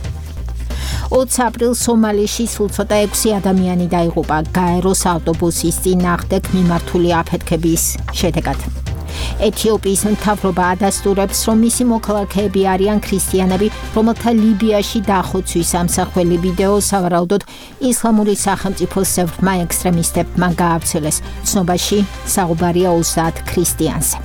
ოცი აპრილს სომალიში სულ ცოტა ექვსი ადამიანი დაიღუპა გაეროს ავტობუსის წინააღმდეგ მიმართული აფეთქების შედეგად. ეთიოპიის მთავრობა ადასტურებს, რომ მისი მოქალაქეები არიან ქრისტიანები, რომელთა ლიბიაში დახოცვის ამსახველი ვიდეო სავარაუდოდ ისლამური სახელმწიფოს წევრმა ექსტრემისტებმა გაავრცელეს. ცნობაში საუბარია ოცდაათ ქრისტიანზე.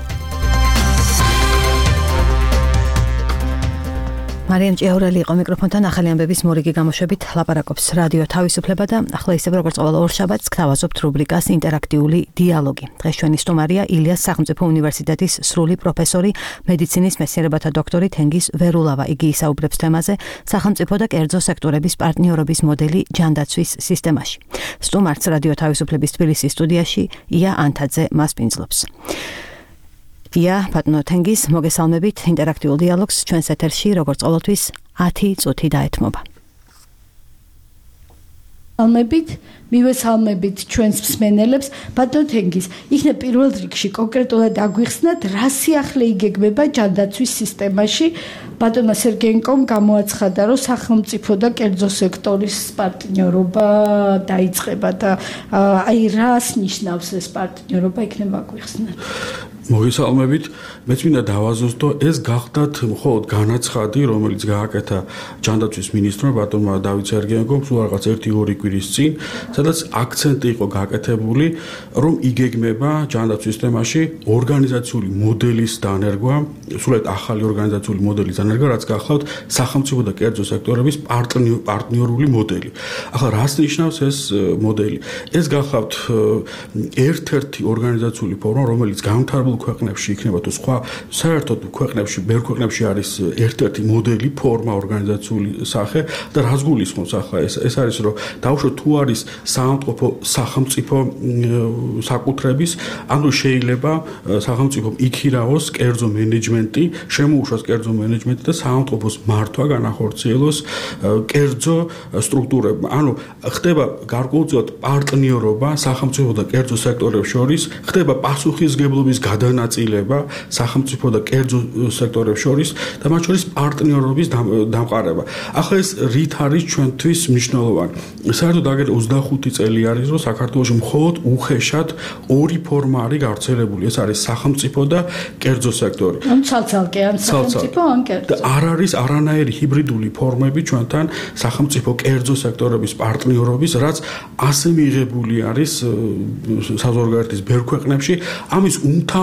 მარიამ ჭიაურელი იყო მიკროფონთან ახალი ამბების მორიგი გამოშვებით, ლაპარაკობს რადიო თავისუფლება და ახლა ისევ როგორც ყოველ ორშაბათს გთავაზობთ რუბრიკას ინტერაქტიული დიალოგი. დღეს ჩვენი სტუმარია ილიას სახელმწიფო უნივერსიტეტის სრული პროფესორი, მედიცინის მეცნიერებათა დოქტორი თენგიზ ვერულავა. იგი ისაუბრებს თემაზე სახელმწიფო და კერძო სექტორების პარტნიორობის მოდელი ჯანდაცვის სისტემაში. სტუმარს რადიო თავისუფლების თბილისის სტუდიაში ია ანთაძე მასპინძლობს. ია, ბატონო თენგიზ, მოგესალმებით ინტერაქტიულ დიალოგს ჩვენს ეთერში, როგორც ყოველთვის ათი წუთი დაეთმობა. ალმებით, მივესალმებით ჩვენს მსმენელებს, ბატონო თენგიზ, იქნებ პირველ რიგში კონკრეტულად აგვიხსნათ, რა სიახლე იგეგმება ჯანდაცვის სისტემაში. ბატონო სერგეენკომ გამოაცხადა, რომ სახელმწიფო და კერძო სექტორის პარტნიორობა დაიწყება და აი რას ნიშნავს ეს პარტნიორობა, იქნება აგვიხსნათ. მოგესალმებით, მეც მინდა დავაზუსტო, ეს გახდათ მხოლოდ განაცხადი, რომელიც გააკეთა ჯანდაცვის მინისტრმა ბატონმა დავით სერგეენკომ სულ რაღაც ერთი ორი კვირის წინ, სადაც აქცენტი იყო გაკეთებული, რომ იგეგმება ჯანდაცვის სისტემაში ორგანიზაციული მოდელის დანერგვა, სულეთ ახალი ორგანიზაციული მოდელის დანერგვა, რაც გახლავთ სახელმწიფო და კერძო სექტორების პარტნიორული მოდელი. ახლა რას ნიშნავს ეს მოდელი? ეს გახლავთ ერთ-ერთი ორგანიზაციული ფორმა, რომელიც განვითარებულ ქვეყნებში იქნება თუ სხვა საერთოდ ქვეყნებში, ბევრ ქვეყნებში არის ერთ-ერთი მოდელი, ფორმა, ორგანიზაციული სახე და რას გულისხმობს ახლა ეს ეს არის რომ დავუშვათ თუ არის საავადმყოფო სახელმწიფო საკუთრების, ანუ შეიძლება სახელმწიფომ იქირაოს კერძო მენეჯმენტი, შემოუშვას კერძო მენეჯმენტი და საავადმყოფოს მართვა განახორციელოს კერძო სტრუქტურებმა. ანუ ხდება გარკვეულწილად პარტნიორობა სახელმწიფო და კერძო სექტორებს შორის, ხდება პასუხისგებლობის გადანაწილება სახელმწიფო და კერძო სექტორებს შორის და მათ შორის პარტნიორობის დამყარება. ახლა ეს რით არის ჩვენთვის მნიშვნელოვანი? საერთოდ აგერ ოცდახუთი წელი არის, რომ საქართველოში მხოლოდ უხეშად ორი ფორმა არის გავრცელებული. ეს არის სახელმწიფო და კერძო სექტორი. ან ცალ-ცალკე ან სახელმწიფო ან კერძო. და არ არის არანაირი ჰიბრიდული ფორმები ჩვენთან სახელმწიფო კერძო სექტორების პარტნიორობის, რაც ასე მიღებული არის საზღვარგარეთის ბევრ ქვეყნებში. ამის უმთავრესად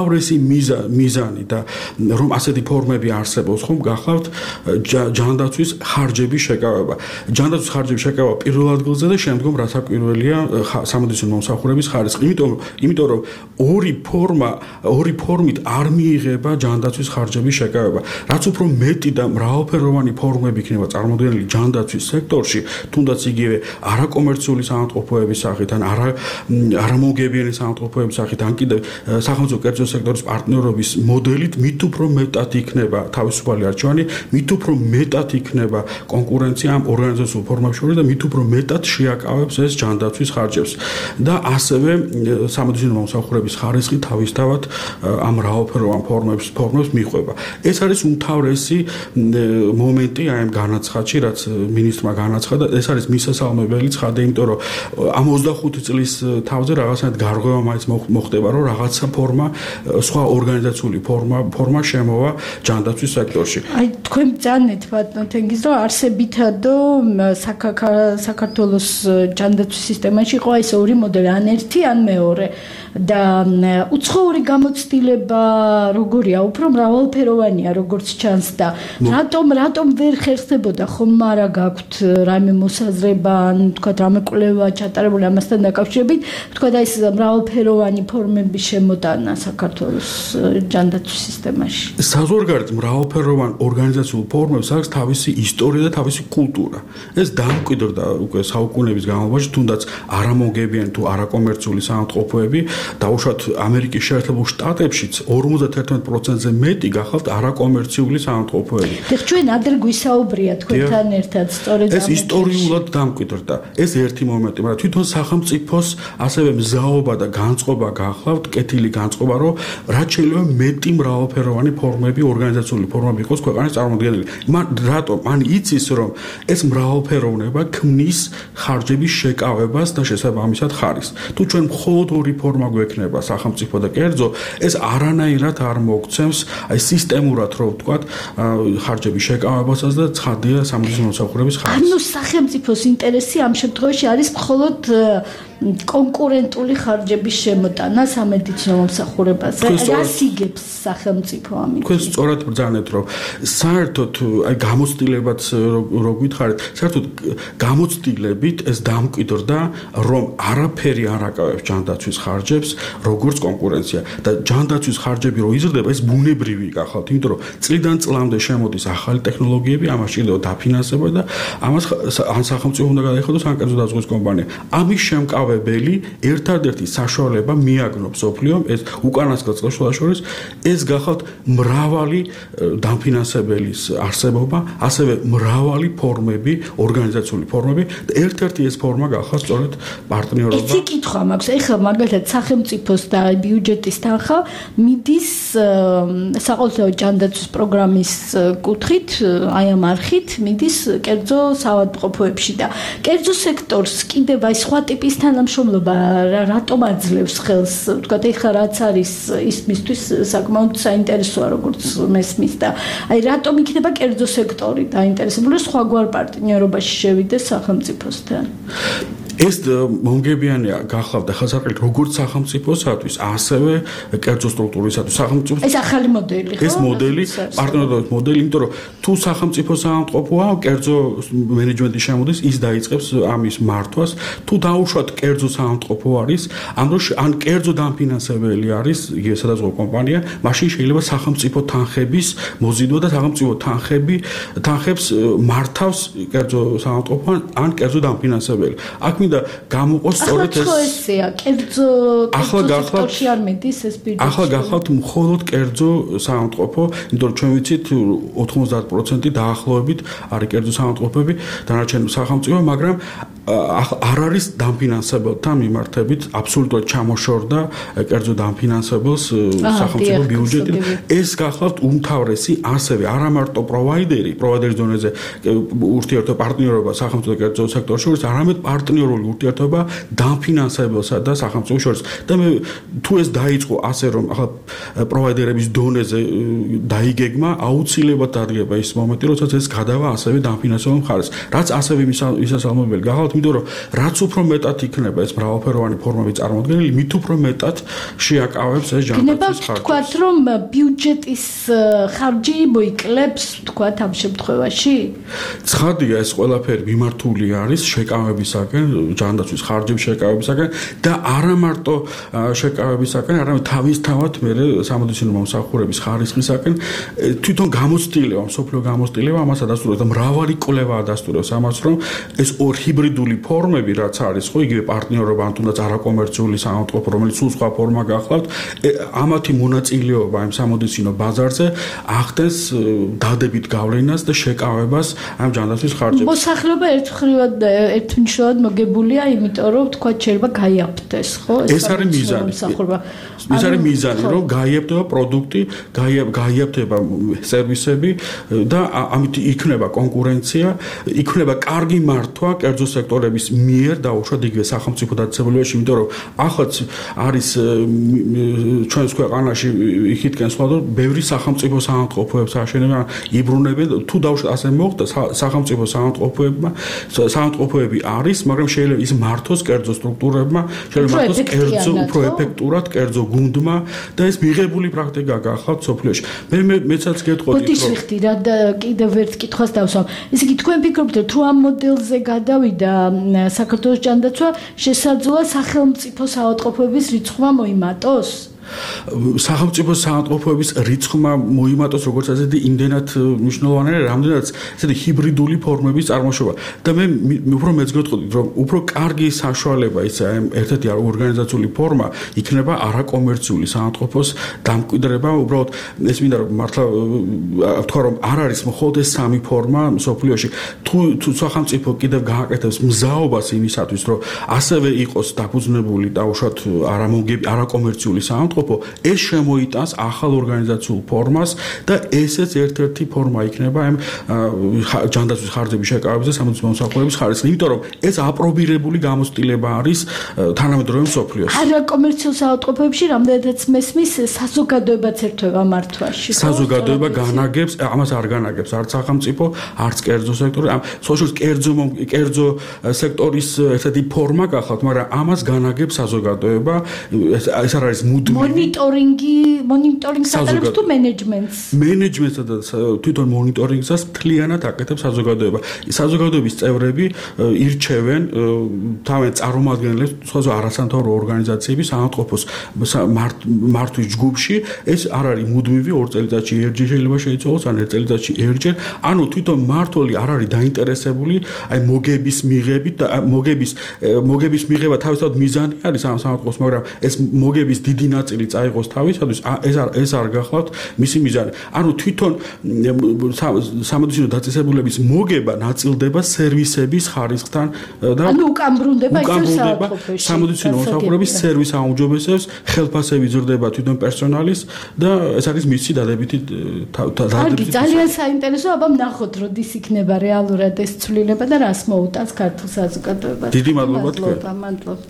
უმთავრესი მიზანი და რომ ასეთი ფორმები არსებობს, ხომ გახლავთ ჯანდაცვის ხარჯების შეკავება. ჯანდაცვის ხარჯების შეკავება პირველ ადგილზე და შემდგომ რაც აკვირველია სამედიცინო მომსახურების ხარისხი. იმიტომ იმიტომ რომ ორი ფორმა, ორი ფორმით არ მიიღება ჯანდაცვის ხარჯების შეკავება. რაც უფრო მეტი და მრავალფეროვანი ფორმები იქნება წარმოდგენილი ჯანდაცვის სექტორში, თუნდაც იგივე არაკომერციული საავადმყოფოების სახით ან არა არამოგებიანი საავადმყოფოების სახით, ან კიდევ სახელმწიფო კერძო სექტორის პარტნიორობის მოდელით მით უფრო მეტად იქნება თავისუფალი არჩევანი, მით უფრო მეტად იქნება კონკურენცია ამ ორგანიზაციულ ფორმებს შორის და მით უფრო მეტად შეაკავებს ეს ჯანდაცვის ხარჯებს. და ასევე სამედიცინო მომსახურების ხარისხი თავისთავად ამ მრავალფეროვან ფორმებს ფორმებს მიყვება. ეს არის უმთავრესი მომენტი აი ამ განაცხადში, რაც მინისტრმა განაცხადა. ეს არის მისასალმებელი ცხადი, იმიტომ რომ ამ ოცდახუთი წლის თავზე რაღაცნაირად გარღვევა მაინც მოხდება, რომ რაღაცა ფორმა, სხვა ორგანიზაციული ფორმა ფორმა შემოვა ჯანდაცვის სექტორში. აი თქვენ ბრძანეთ ბატონო თენგიზ, რომ არსებითადო საქართველოს ჯანდაცვის სისტემაში იყო ეს ორი მოდელი, ან ერთი, ან მეორე. და უცხოური გამოცდილება როგორია, უფრო მრავალფეროვანია როგორც ჩანს და რატომ რატომ ვერ ხერხდებოდა ხომ არა გაქვთ რაიმე მოსაზრება ან თქვა რამე კვლევა ჩატარებული ამასთან დაკავშირებით, თქვა და ეს მრავალფეროვანი ფორმების შემოტანა საქართველოს ჯანდაცვის სისტემაში. საზღვარგარეთ მრავალფეროვან ორგანიზაციულ ფორმებს აქვს თავისი ისტორია და თავისი კულტურა. ეს დამკვიდრდა უკვე საუკუნეების განმავლობაში, თუნდაც არამოგებიანი თუ არაკომერციული საავადმყოფოები დაუშვათ ამერიკის შეერთებულ შტატებშიც ორმოცდაერთმეტ პროცენტზე მეტი გახავთ არაკომერციული საავადმყოფოები. და ჩვენ ადრე გვისაუბრია თქვენთან ერთად სწორედ ეს ისტორიულად დამკვიდრდა. ეს ერთი მომენტი, მაგრამ თვითონ სახელმწიფოს ასევე მზაობა და განწყობა გახლავთ, კეთილი განწყობა, რომ რაც შეიძლება მეტი მრავალფეროვანი ფორმები, ორგანიზაციული ფორმები იყოს ქვეყანის წარმოდგენილი. მან რატომ? მან იცის, რომ ეს მრავალფეროვნება ქმნის ხარჯების შეკავებას და შესაბამისად ხარისხს. თუ ჩვენ მხოლოდ ორი ფორმა გვექნება სახელმწიფო და კერძო, ეს არანაირად არ მოგცემს აი სისტემურად რო ვთქვათ ხარჯების შეკავებასაც და ცხადია სამედიცინო მომსახურების ხარისხს. ანუ სახელმწიფოს ინტერესი ამ შემთხვევაში არის მხოლოდ კონკურენტული ხარჯების შემოტანა სამედიცინო მომსახურებაზე. რას იგებს სახელმწიფო ამით? თქვენ სწორად ბრძანეთ, რომ საერთოდ აი გამოცდილებაც რო გითხარით, საერთოდ გამოცდილებით ეს დამკვიდრდა, რომ არაფერი არ აკავებს ჯანდაცვის ხარჯებს, როგორც კონკურენცია და ჯანდაცვის ხარჯები რო იზრდება, ეს ბუნებრივი გახავთ, იმიტომ რომ წლიდან წლამდე შემოდის ახალი ტექნოლოგიები, ამას ჭირდება დაფინანსება და ამას ან სახელმწიფო უნდა გადაიხადოს, ან კერძო დაზღვევის კომპანია. ამის შემკავებელი ერთადერთი საშუალება მიაგნობს ოფლიომ ეს უკანასკნელ წლებში შორის ეს გახავთ მრავალი დაფინანსებელის არსებობა, ასევე მრავალი ფორმები, ორგანიზაციული ფორმები და ერთ-ერთი ეს ფორმა გახავთ სწორედ პარტნიორობა. ერთი კითხვა მაქვს, ეხლა მაგალითად სახელმწიფოს და ბიუჯეტის თანხა მიდის საყოველთაო ჯანდაცვის პროგრამის კუთხით, აი ამ არხით მიდის კერძო საავადმყოფოებში და კერძო სექტორს კიდევ აი სხვა ტიპის თანამშრომლობა რატომ აძლევს ხელს, ვთქვათ, ეხლა რაც არის ის მისთვის საკმაოდ საინტერესოა როგორც მესმის და აი რატომ იქნება კერძო სექტორი დაინტერესებული სხვაგვარ პარტნიორობაში შევიდეს სახელმწიფოსთან? ეს მომგებიანია გახლავთ ხალხსარყელით როგორც სახელმწიფოსათვის, ასევე კერძო სტრუქტურისათვის. სახელმწიფო ეს ახალი მოდელი ხო? ეს მოდელი, პარტნიორობის მოდელი, იმიტომ რომ თუ სახელმწიფო საავადმყოფოა, კერძო მენეჯმენტი შემოდის, ის დაიწყებს ამის მართვას. თუ დაუშვათ კერძო საავადმყოფო არის, ამ დროს ან კერძო დამფინანსებელი არის, იგივე სადაზღვევო კომპანია, მაშინ შეიძლება სახელმწიფო თანხების მოზიდვა და სახელმწიფო თანხები თანხებს მართავს კერძო საავადმყოფო ან კერძო დამფინანსებელი. აქ და გამოყოს სწორედ ეს ახლა ესეა კერძო სექტორში არ მედის ეს ბიუჯეტი. ახლა გახლავთ მხოლოდ კერძო საავადმყოფო, იმიტომ რომ ჩვენ ვიცით ოთხმოცდაათ პროცენტი დაახლოებით არის კერძო საავადმყოფოები, დანარჩენი სახელმწიფო, მაგრამ არ არის დამფინანსებელთან მიმართებით აბსოლუტურად ჩამოშორდა კერძო დამფინანსებელს სახელმწიფო ბიუჯეტი. ეს გახლავთ უმთავრესი, ასევე არა მარტო პროვაიდერი, პროვაიდერის დონეზე ურთიერთო პარტნიორობა სახელმწიფო და კერძო სექტორში შორის, არამედ პარტნიორული ურთიერთობა დამფინანსებელსა და სახელმწიფო შორის. და მე თუ ეს დაიწყო ასე, რომ ახლა პროვაიდერების დონეზე დაიგეგმა, აუცილებლად დადგება ის მომენტი, როდესაც ეს გადავა ასევე დამფინანსებელ მხარეს. რაც ასევე მისასალმებელი გახლავთ, იმიტომ რომ რაც უფრო მეტად იქნება ეს მრავალფეროვანი ფორმები წარმოდგენილი, მით უფრო მეტად შეაკავებს ეს ჯანდაცვის ხარჯს. გნებავთ თქვათ, რომ ბიუჯეტის ხარჯი მოიკლებს, თქვათ, ამ შემთხვევაში? ცხადია, ეს ყველაფერი მიმართული არის შეკავებისაკენ, ჯანდაცვის ხარჯების შეკავებისაკენ და არა მარტო შეკავებისაკენ, არამედ თავისთავად მე სამედიცინო მომსახურების ხარისხისაკენ თვითონ გამოცდილება, მსოფლიო გამოცდილება ამას ადასტურებს და მრავალი კვლევა ადასტურებს ამას, რომ ეს ორ ჰიბრიდული ფორმები რაც არის, ხო, იგივე პარტნიორობა, ან თუნდაც არაკომერციული საავადმყოფო, რომელიც სულ სხვა ფორმა გახლავთ, ამათი მონაწილეობა იმ სამედიცინო ბაზარზე ახდენს დადებით გავლენას და შეკავებას ამ ჯანდაცვის ხარჯებს. მოსახლეობა ერთხრივად ერთმნიშვნელად მოგებულია, იმიტომ რომ თქვა შეიძლება გაიაფთეს, ხო? ეს არის მიზანი. ეს არის მიზანი, რომ გაიაფთება პროდუქტი, გაიაფთება სერვისები და ამით იქნება კონკურენცია, იქნება კარგი მართვა კერძო სექტორების მიერ და უშუალოდ იგივე სახელმწიფო დაწესებულებაში, იმიტომ რომ ახაც არის ჩვენს ქვეყანაში იქითკენ სხვა და ბევრი სახელმწიფო საავადმყოფოებს აშენება, იბრუნებენ, თუ დავუშვათ ასე მოხდა, სახელმწიფო საავადმყოფოებმა, საავადმყოფოები არის, მაგრამ შეიძლება ის მართოს კერძო სტრუქტურებმა, შეიძლება მართოს კერძო უფრო ეფექტურად, კერძო გუნდმა და ეს მიღებული პრაქტიკა გახლავთ სოფლიოში. მე მეცაც გეტყოდი, რომ მოდის ვიხდი რა და კიდევ ერთ კითხვას დავსვამ. ესე იგი თქვენ ფიქრობთ, რომ თუ ამ მოდელზე გადავიდა საქართველოს ჯანდაცვა, შესაძლოა სახელმწიფო საავადმყოფოების რიცხვმა მოიმატოს? სახელმწიფო საავადმყოფოების რიცხვმა მოიმატოს როგორც ასეთი იმდენად მნიშვნელოვანი, რამდენადაც ესეთი ჰიბრიდული ფორმების წარმოშობა. და მე უფრო მეც გეტყოდით, რომ უფრო კარგი საშუალება ის ერთ-ერთი ორგანიზაციული ფორმა იქნება არაკომერციული საავადმყოფოს დამკვიდრება, უბრალოდ ეს მინდა რომ მართლა ვთქვა, რომ არ არის მხოლოდ ეს სამი ფორმა მსოფლიოში. თუ თუ სახელმწიფო კიდევ გააკეთებს მზაობას იმისათვის, რომ ასევე იყოს დაფუძნებული და უშუალოდ არაკომერციული საავადმყოფო, ეს შემოიტანს ახალ ორგანიზაციულ ფორმას და ესეც ერთ-ერთი ფორმა იქნება ამ ჯანდაცვის ხარჯების შეკავების და სამედიცინო მომსახურების ხარისხის. იმიტომ რომ ეს აპრობირებული გამოცდილება არის თანამედროვე მსოფლიოს. არაკომერციულ საავადმყოფოებში რამდენადაც მესმის საზოგადოებაც ერთვება მართვაში. საზოგადოება განაგებს, ამას არ განაგებს არც სახელმწიფო, არც კერძო სექტორი. ამ სოციალურ კერძო კერძო სექტორის ერთ-ერთი ფორმა გახლავთ, მაგრამ ამას განაგებს საზოგადოება. ეს არ არის მუდმივი მონიტორინგი, მონიტორინგს აკეთებს თუ მენეჯმენტს? მენეჯმენტსა და თვითონ მონიტორინგსაც მთლიანად აკეთებს საზოგადოება. საზოგადოების წევრები ირჩევენ თავენ წარმომადგენლებს სხვადასხვა არასამთავრობო ორგანიზაციების საავადმყოფოს მართვის ჯგუფში. ეს არ არის მუდმივი, ორ წელიწადში ერთჯერ შეიძლება შეიცვალოს, ან ერთ წელიწადში ერთჯერ. ანუ თვითონ მმართველი არ არის დაინტერესებული აი მოგების მიღებით და მოგების მოგების მიღება თავისთავად მიზანი არის ამ საავადმყოფოს, მაგრამ ეს მოგების დიდი ნაწილი წაიღოს თავისთავად, ეს არ ეს არ გახლავთ მისი მიზანი. ანუ თვითონ სამედიცინო დაწესებულების მოგება ნაწილდება სერვისების ხარისხთან და ანუ უკამბრუნდება ის საავადმყოფოში. სამედიცინო მომსახურების სერვის აუმჯობესებს, ხელფასები იზრდება თვითონ პერსონალის და ეს არის მისი დადებითი დადებითი. ძალიან საინტერესო, აბა ვნახოთ, როდის იქნება რეალურად ეს ცვლილება და რას მოუტანს ქართულ საზოგადოებას. დიდი მადლობა თქვენ. მადლობთ.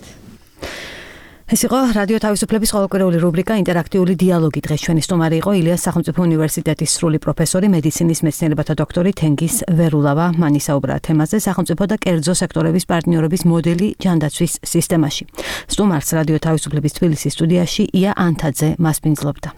ეს იყო რადიო თავისუფლების ყოველკვირეული რუბრიკა ინტერაქტიული დიალოგი. დღეს ჩვენი სტუმარი იყო ილიას სახელმწიფო უნივერსიტეტის სრული პროფესორი, მედიცინის მეცნიერებათა დოქტორი თენგიზ ვერულავა. მან ისაუბრა თემაზე სახელმწიფო და კერძო სექტორების პარტნიორობის მოდელი ჯანდაცვის სისტემაში. სტუმარს რადიო თავისუფლების თბილისის სტუდიაში ია ანთაძე მასპინძლობდა.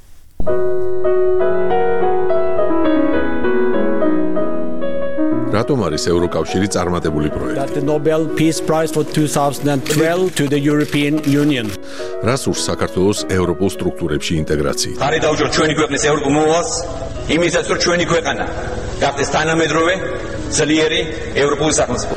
რატომ არის ევროკავშირი წარმატებული პროექტი? The Nobel Peace Prize for twenty twelve to the European Union. რას ურს საქართველოს ევროპულ სტრუქტურებში ინტეგრაციით? ხარი დაუჭიროთ ჩვენი ქვეყნის ევროპულ მოვალს, იმისაც რომ ჩვენი ქვეყანა გახდეს თანამედროვე, ძლიერი ევროპული სახელმწიფო.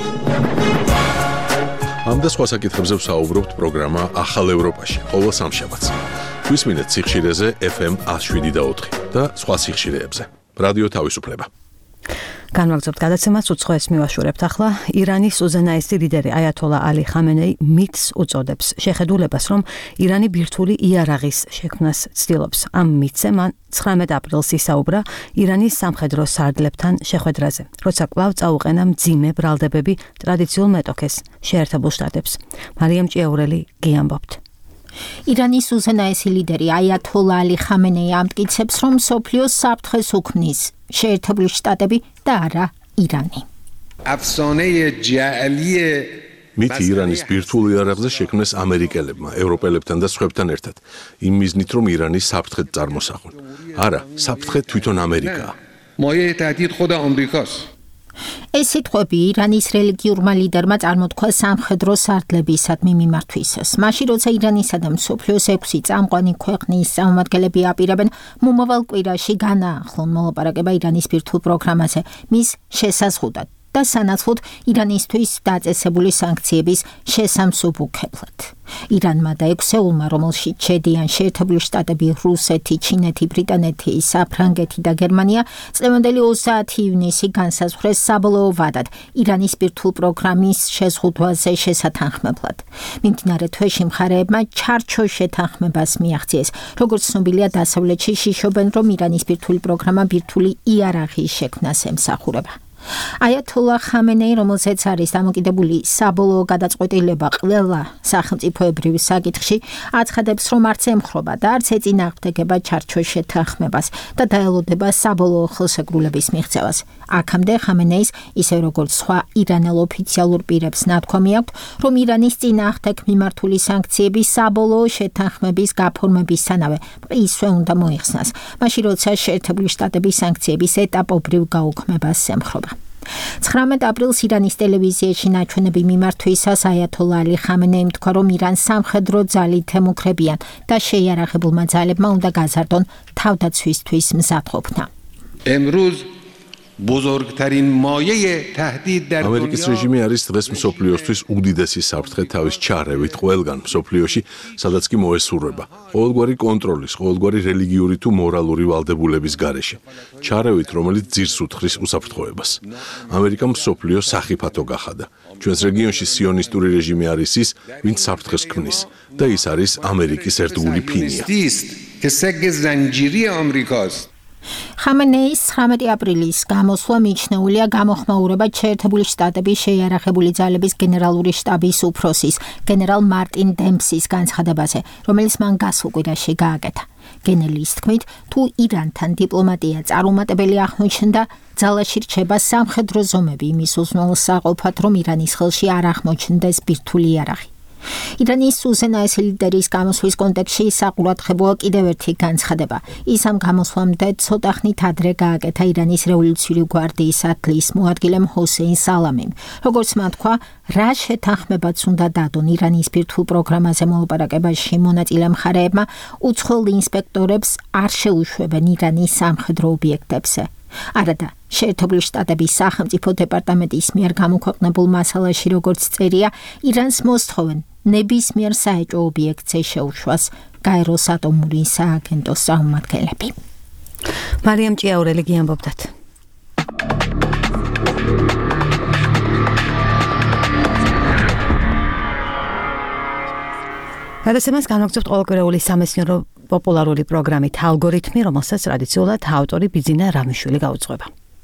ამ და სხვა საკითხებზე ვსაუბრობთ პროგრამა ახალ ევროპაში, ყოველ სამშაბათს. გვისმინეთ სიხშირეზე ეფ ემ one oh seven და ოთხი და სხვა სიხშირეებზე. რადიო თავისუფლება. განვაგრძობთ გადაცემას, უცხოეს მივაშურებთ ახლა. ირანის უზენაესი ლიდერი აიათოლა ალი ხამენეი მითს უწოდებს შეხედულებას, რომ ირანი ბირთვული იარაღის შექმნას ცდილობს. ამ მითზე მან ცხრამეტ აპრილს ისაუბრა ირანის სამხედრო სარდლებთან შეხვედრაზე, როცა კვლავ წაუყენა მძიმე ბრალდებები ტრადიციულ მეტოქეს შეერთებულ შტატებს. მარიამ ჭიაურელი გიამბობთ. ირანის უზენაესი ლიდერი აიათოლა ალი ხამენეი ამტკიცებს, რომ მსოფლიოს საფრთხეს უქმნის შეერთებული შტატები და არა ირანი. افسانه جعلی მითი ირანის ბირთვულ იარაღზე შექმნეს ამერიკელებმა, ევროპელებთან და სხვებთან ერთად, იმ მიზნით, რომ ირანი საფრთხედ წარმოსახონ. არა, საფრთხე თვითონ ამერიკაა. مایه تهدید خود آمریکاست. ეს სიტყვები ირანის რელიგიურმა ლიდერმა წარმოთქვა სამხედრო სარდლებისადმი მიმართვისას. მაშინ, როცა ირანისა და მსოფლიოს ექვსი წამყვანი ქვეყნის წარმომადგენლები აპირებენ მომავალ კვირაში განაახლონ მოლაპარაკება ირანის ბირთვულ პროგრამაზე, მის შესაზღუდად და სანაცვლოდ ირანისთვის დაწესებული სანქციების შესამსუბუქებლად. ირანმა და ექვსეულმა, რომელშიც შედიან შეერთებული შტატები, რუსეთი, ჩინეთი, ბრიტანეთი, საფრანგეთი და გერმანია, წლევანდელი ოცდაათი ივნისი განსაზღვრეს საბოლოო ვადად ირანის ბირთვულ პროგრამის შეზღუდვაზე შესათანხმებლად. მიმდინარე თვეში მხარეებმა ჩარჩოს შეთანხმებას მიაღწიეს. როგორც ცნობილია, დასავლეთში შიშობენ, რომ ირანის ბირთვული პროგრამა ბირთვული იარაღის შექმნას ემსახურება. აიათოლა ხამენეი, რომელზეც არის დამოკიდებული საბოლოო გადაწყვეტილება ყველა სახელმწიფოებრივ საკითხში, აცხადებს, რომ არც ემხრობა და არც ეწინააღმდეგება ჩარჩოს შეთანხმებას და დაელოდება საბოლოო ხელშეკრულების მიღწევას. აქამდე ხამენეის, ისე როგორც სხვა ირანელ ოფიციალურ პირებს ნათქვამი აქვთ, რომ ირანის წინააღმდეგ მიმართული სანქციები საბოლოო შეთანხმების გაფორმებისთანავე ისვე უნდა მოიხსნას, მაშინ როცა შეერთებული შტატები სანქციების ეტაპობრივ გაუქმებას ემხრობა. ცხრამეტ აპრილს ირანის ტელევიზიაში ნაჩვენები მიმართვისას აიათოლა ალი ხამენეიმ თქვა, რომ ირანს სამხედრო ძალით ემუქრებიან და შეიარაღებულმა ძალებმა უნდა გაზარდონ თავდაცვისთვის მზადყოფნა. امروز بزرگترین مایه تهدید در ამერიკის რეჟიმი არის დღეს მსოფლიოსთვის უდიდესი საფრთხე თავის ჩარევით ყველგან მსოფლიოში, სადაც კი მოესურვება. ყოველგვარი კონტროლის, ყოველგვარი რელიგიური თუ მორალური ვალდებულების გარეშე. ჩარევით, რომელიც ძირს უთხრის უსაფრთხოებას. ამერიკა მსოფლიოს სახიფათო გახადა. ჩვენს რეგიონში სიონისტური რეჟიმი არის ის, ვინც საფრთხეს ქმნის და ის არის ამერიკის ერთგული ფინია. که سگ زنجیری آمریکاست. ხამენეის ცხრამეტი აპრილის გამოსვლა მიჩნეულია გამოხმაურება შეერთებული შტატების შეიარაღებული ძალების გენერალური შტაბის უფროსის, გენერალ მარტინ დემპსის განცხადებაზე, რომელიც მან გასულ კვირაში გააკეთა. გენერლის თქმით, თუ ირანთან დიპლომატია წარუმატებელი აღმოჩნდა, ძალაში რჩება სამხედრო ზომები იმის უზრუნველსაყოფად, რომ ირანის ხელში არ აღმოჩნდეს ბირთვული იარაღი. ირანის უზენაესი ლიდერის გამოსვლის კონტექსტში საყურადღებოა კიდევ ერთი განცხადება. ის ამ გამოსვლამდე ცოტა ხნით ადრე გააკეთა ირანის რევოლუციური გვარდიის ათლის მოადგილემ ჰოსეინ სალამიმ. როგორც მან თქვა, რა შეთანხმებაც უნდა დადონ ირანის ბირთვულ პროგრამაზე მოლაპარაკებაში მონაწილე მხარეებმა, უცხოელ ინსპექტორებს არ შეუშვებენ ირანის სამხედრო ობიექტებზე. არადა შეერთებული შტატების სახელმწიფო დეპარტამენტის მიერ გამოქვეყნებულ მასალაში, როგორც წერია, ირანს მოსთხოვენ ნებისმიერ საეჭვო ობიექტზე შეუშვას გაეროს ატომური სააგენტოს წარმომადგენლები. მარიამ ჭიაურელი გიამბობდათ. გადაცემას განვაგრძობთ ყოველკვირეული სამეცნიერო პოპულარული პროგრამით ალგორითმი, რომელსაც ტრადიციულად ავტორი ბიძინა რამიშვილი გაუძღვება.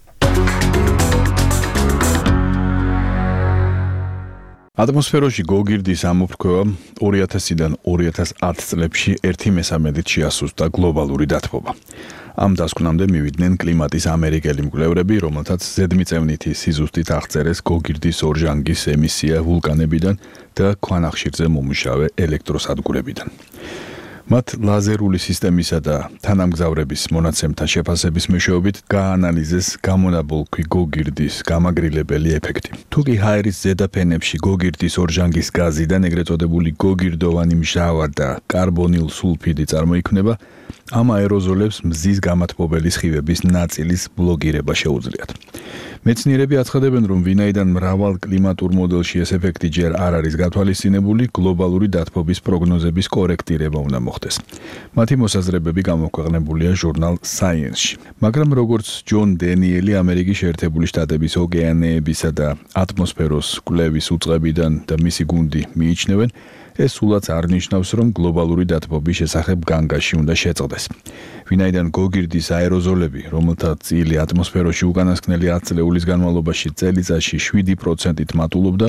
ატმოსფეროში გოგირდის ამოფრქვევა ორი ათასიდან ორი ათას ათ წლებში ერთი მესამედით შეასუსტა გლობალური დათბობა. ამ დასკვნამდე მივიდნენ კლიმატის ამერიკელი მკვლევრები, რომელთაც ზედმიწევნითი სიზუსტით აღწერეს გოგირდის ორჟანგის ემისია ვულკანებიდან და ქვანახშირზე მომუშავე ელექტროსადგურებიდან. მათ ლაზერული სისტემისა და თანამგზავრების მონაცემთა შეფასების მეშვეობით გაანალიზეს გამონაბოლქვი გოგირდის გამაგრილებელი ეფექტი. თუ კი ჰაერის ზედაფენებში გოგირდის ორჟანგის გაზიდან ეგრეთ წოდებული გოგირდოვანი მჟავა და კარბონილ სულფიდი წარმოიქმნება, ამ აეროზოლებს მზის გამათბობელი სხივების ნაწილის ბლოკირება შეუძლიათ. მეცნიერები აცხადებენ, რომ ვინაიდან მრავალ კლიმატურ მოდელში ეს ეფექტი ჯერ არ არის გათვალისწინებული, გლობალური დათბობის პროგნოზების კორექტირება უნდა მოხდეს. მათი მოსაზრებები გამოქვეყნებულია ჟურნალ Science-ში. მაგრამ როგორც ჯონ დენიელი ამერიკის შეერთებული შტატების ოკეანეებისა და ატმოსფეროს კვლევის უწყებიდან და მისი გუნდი მიიჩნევენ, ეს სულაც არ ნიშნავს, რომ გლობალური დათბობის შესახებ განგაში უნდა შეწყდეს. ვინაიდან გოგირდის აეროზოლები, რომელთა წილი ატმოსფეროში უკანასკნელი ათ წლეულის განმავლობაში წელიწადში შვიდი პროცენტით მატულობდა,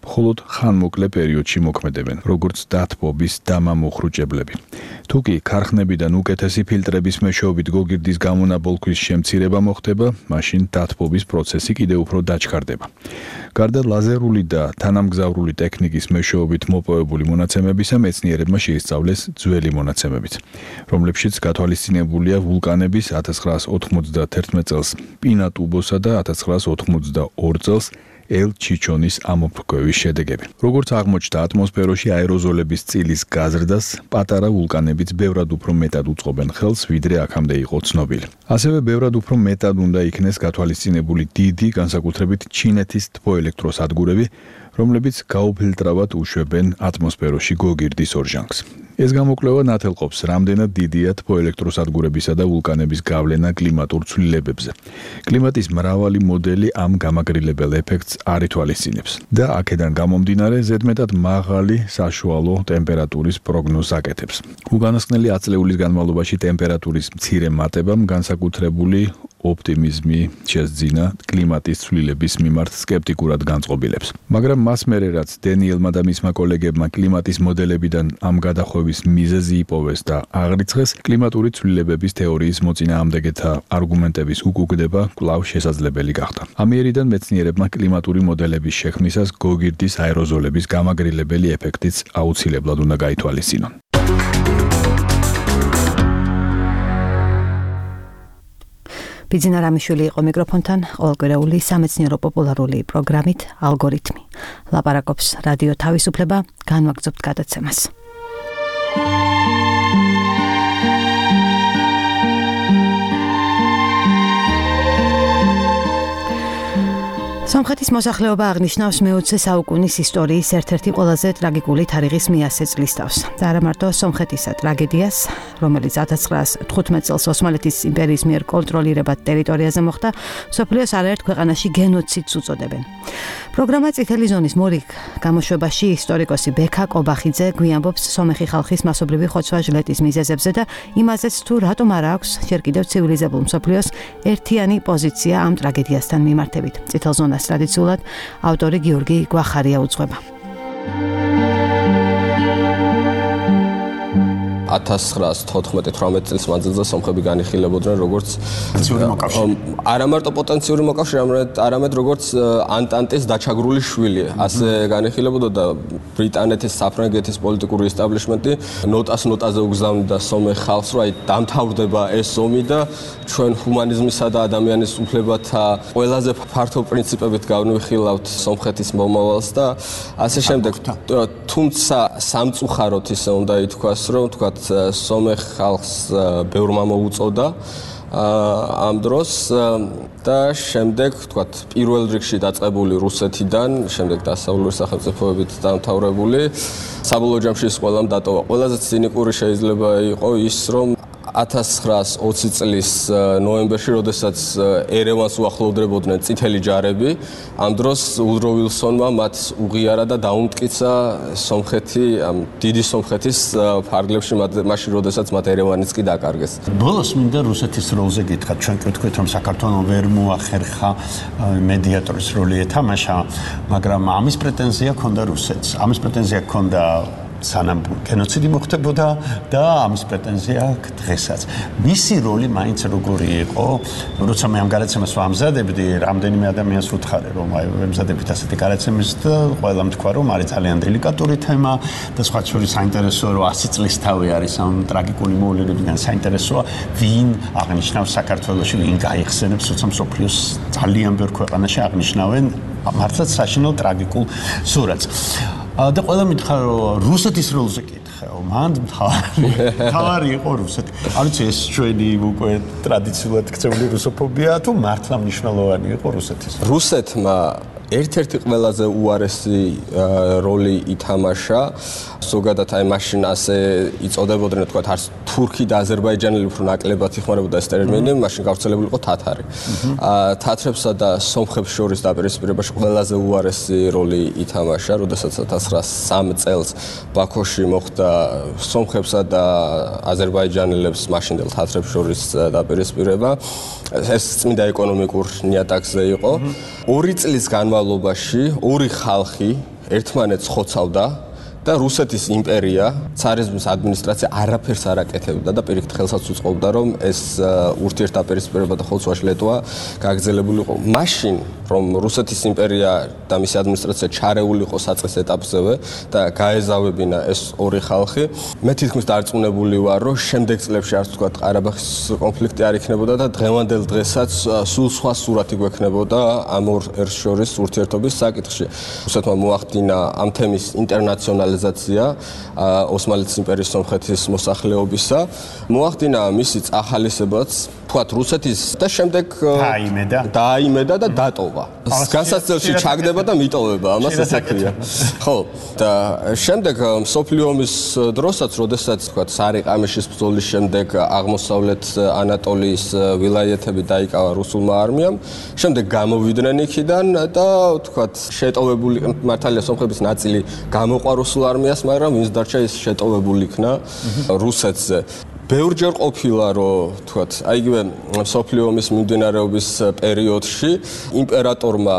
მხოლოდ ხანმოკლე პერიოდში მოქმედებენ, როგორც დათბობის დამამოხრუჭებლები. თუ კი ქარხნებიდან უკეთესი ფილტრების მეშვეობით გოგირდის გამონაბოლქვის შემცირება მოხდება, მაშინ დათბობის პროცესი კიდევ უფრო დაჩქარდება. გარდა ლაზერული და თანამგზავრული ტექნიკის მეშვეობით მოპოვებული მონაცემებისა, მეცნიერებმა შეისწავლეს ძველი მონაცემებიც, რომლებშიც გათვალისწინებულია ვულკანების ათას ცხრაას ოთხმოცდათერთმეტ წელს პინატუბოსა და ათას ცხრაას ოთხმოცდაორ წელს ელ-ჩიჩონის ამოფრქვევის შედეგები. როგორც აღმოჩნდა, ატმოსფეროში აეროზოლების წილის გაზრდას პატარა ვულკანებიც ბევრად უფრო მეტად უწყობენ ხელს, ვიდრე აქამდე იყო ცნობილი. ასევე ბევრად უფრო მეტად უნდა იქნეს გათვალისწინებული დიდი, განსაკუთრებით ჩინეთის თბოელექტროსადგურები, რომლებიც გაუფილტრავად უშვებენ ატმოსფეროში გოგირდის ორჟანგს. ეს გამოკვლევა ნათელყოფს, რამდენად დიდია თბოელექტროსადგურებისა და ვულკანების გავლენა კლიმატურ ცვლილებებზე. კლიმატის მრავალი მოდელი ამ გამაგრილებელ ეფექტს არ ითვალისწინებს და აქედან გამომდინარე ზედმეტად მაღალი საშუალო ტემპერატურის პროგნოზს აკეთებს. უკანასკნელი ათი წლების განმავლობაში ტემპერატურის მცირე მატებამ განსაკუთრებული ოპტიმიზმი შესძინა კლიმატის ცვლილების მიმართ სკეპტიკურად განწყობილებს. მაგრამ მას მერე რაც დენიელმა და მისმა კოლეგებმა კლიმატის მოდელებიდან ამ გადახვევის მიზეზი იპოვეს და აღრიცხეს, კლიმატური ცვლილებების თეორიის მოწინააღმდეგეთა არგუმენტების უკუგდება კვლავ შესაძლებელი გახდა. ამიერიდან მეცნიერებმა კლიმატური მოდელების შექმნისას გოგირდის აეროზოლების გამაგრილებელი ეფექტიც აუცილებლად უნდა გაითვალისწინონ. ბიძინა რამიშვილი იყო მიკროფონთან, ყოველკვირეული სამეცნიერო პოპულარული პროგრამით ალგორითმი. ლაპარაკობს რადიო თავისუფლება, განვაგრძობთ გადაცემას. სომხეთის მოსახლეობა აღნიშნავს მეოცე საუკუნის ისტორიის ერთ-ერთი ყველაზე ტრაგიკული თარიღის მიასე წლის თავს. და არა მარტო სომხეთისა ტრაგედიას, რომელიც ათას ცხრაას თხუთმეტ წელს ოსმალეთის იმპერიის მიერ კონტროლირებად ტერიტორიაზე მოხდა, მსოფლიოს არაერთ ქვეყანაში გენოციდს უწოდებენ. პროგრამა წითელი ზონის მორიგ გამოშვებაში ისტორიკოსი ბექა კობახიძე გვიამბობს სომეხი ხალხის მასობრივი ხოცვა ჟლეტის მიზეზებზე და იმაზეც თუ რატომ არ აქვს ჯერ კიდევ ცივილიზებულ მსოფლიოს ერთიანი პოზიცია ამ ტრაგედიასთან მიმართებით. წითელ ზონას ტრადიციულად ავტორი გიორგი გვახარია უძღვება. ათას ცხრაას თოთხმეტ თვრამეტ წელს მანძილზე სომხები განიხილებოდნენ როგორც პოტენციური მოკავშირე. არა მარტო პოტენციური მოკავშირე, არამედ როგორც ანტანტის დაჩაგრული შვილი. ასე განიხილებოდა და ბრიტანეთის, საფრანგეთის პოლიტიკური ესტაბლიშმენტი ნოტას ნოტაზე უგზავნიდა სომეხ ხალხს, რომ აი დამთავრდება ეს ომი და ჩვენ ჰუმანიზმისა და ადამიანის უფლებათა ყველაზე ფართო პრინციპებით გავნიხილავთ სომხეთის მომავალს და ასე შემდეგ. თუმცა სამწუხაროდ ისე უნდა ითქვას, რომ თქვათ სომეხ ხალხს ბევრმა მოუწოდა ამ დროს და შემდეგ თქვათ პირველ რიგში დაწყებული რუსეთიდან, შემდეგ დასავლური სახელმწიფოებით დამთავრებული საბოლოო ჯამში ის ყველამ დატოვა. ყველაზე ცინიკური შეიძლება იყოს ის, რომ ათას ცხრაას ოცი წლის ნოემბერში, როდესაც ერევანს უახლოვდებოდნენ წითელი ჯარები, ამ დროს უდრო ვილსონმა მათ უღიარა და დაუმტკიცა სომხეთი, ამ დიდი სომხეთის ფარგლებში, მაშინ როდესაც მათ ერევანიც კი დაკარგეს. ბოლოს მინდა რუსეთის როლზე გითხრათ, ჩვენ გვეთქვით, რომ საქართველოს ვერ მოახერხა მედიატორის როლი ეთამაშა, მაგრამ ამის პრეტენზია ჰქონდა რუსეთს. ამის პრეტენზია ჰქონდა სანამ გენოციდი მოხდებოდა და ამის პრეტენზია აქვს დღესაც. მისი როლი მაინც როგორი იყო, როცა მე ამ გადაცემას ვამზადებდი, რამდენიმე ადამიანს ვუთხარი, რომ აი ვემზადებით ასეთი გადაცემის და ყველამ თქვა, რომ არის ძალიან დელიკატური თემა და სხვა შორის საინტერესოა, რომ ასი წლის თავი არის ამ ტრაგიკული მოვლენებიდან საინტერესოა, ვინ აღნიშნავს საქართველოში, ვინ გაიხსენებს, როცა მსოფლიოს ძალიან ბევრ ქვეყანაში აღნიშნავენ მართლაც საშინელ ტრაგიკულ სურათს. და ყველა მითხრა რომ რუსეთის როლზე კითხეო, მან თავარი იყო რუსეთი. არ ვიცი ეს ჩვენი უკვე ტრადიციულად ქცეული რუსოფობია თუ მართლა მნიშვნელოვანი იყო რუსეთის. რუსეთმა ერთ-ერთი ყველაზე უარესი როლი ითამაშა, ზოგადად აი მაშინ ასე იწოდებოდნენ, თქვათ, არც თურქი და აზერბაიჯანელი უფრო ნაკლებად იხმარებოდა ეს ტერმინი, მაშინ გავრცელებული იყო თათარი. თათრებსა და სომხებს შორის დაპირისპირებაში ყველაზე უარესი როლი ითამაშა, როდესაც ათას ცხრაას სამი წელს ბაქოში მოხდა სომხებსა და აზერბაიჯანელებს მაშინდელ თათრებს შორის დაპირისპირება. ეს წმინდა ეკონომიკურ ნიატაკზე იყო. ორი წლის განმავლობაში ორი ხალხი ერთმანეთს ხოცავდა და რუსეთის იმპერია, ცარიზმის ადმინისტრაცია არაფერს არ აკეთებდა და პირიქით ხელსაც უწყობდა, რომ ეს ურთიერთდაპირისპირება და ხოცვა-შლეტვა გაგრძელებული იყო. მაშინ, რომ რუსეთის იმპერია და მისი ადმინისტრაცია ჩარეული იყო საწყის ეტაპზევე და გაეზავებინა ეს ორი ხალხი, მე თითქმის დარწმუნებული ვარ, რომ შემდეგ წლებში არც თქვა ყარაბაღის კონფლიქტი არ იქნებოდა და დღევანდელ დღესაც სულ სხვა სურათი გვექნებოდა ამ ორ ერს შორის ურთიერთობის საკითხში. რუსეთმა მოახდინა ამ თემის ინტერნაციონალ ოსმალეთის იმპერიის სომხეთის მოსახლეობისა მოახდინა მისი წახალისებაც თქვათ რუსეთის და შემდეგ დაიმედა დაიმედა და დატოვა განსაცდელში ჩაგდება და მიტოვება ამას ესე ქვია ხო და შემდეგ მსოფლიო ომის დროსაც როდესაც თქვათ სარიყამიშის ბრძოლის შემდეგ აღმოსავლეთ ანატოლიის ვილაიეთები დაიკავა რუსულმა არმიამ შემდეგ გამოვიდნენ იქიდან და თქვათ შეტოვებული მართალია სომხების ნაწილი გამოყვა რუსულ არმიას, მაგრამ ვინც დარჩა ის შეტოვებული იქნა რუსეთზე. ბევრჯერ ყოფილა, რომ თქვათ, აი იგივე მსოფლიო ომის მიმდინარეობის პერიოდში იმპერატორმა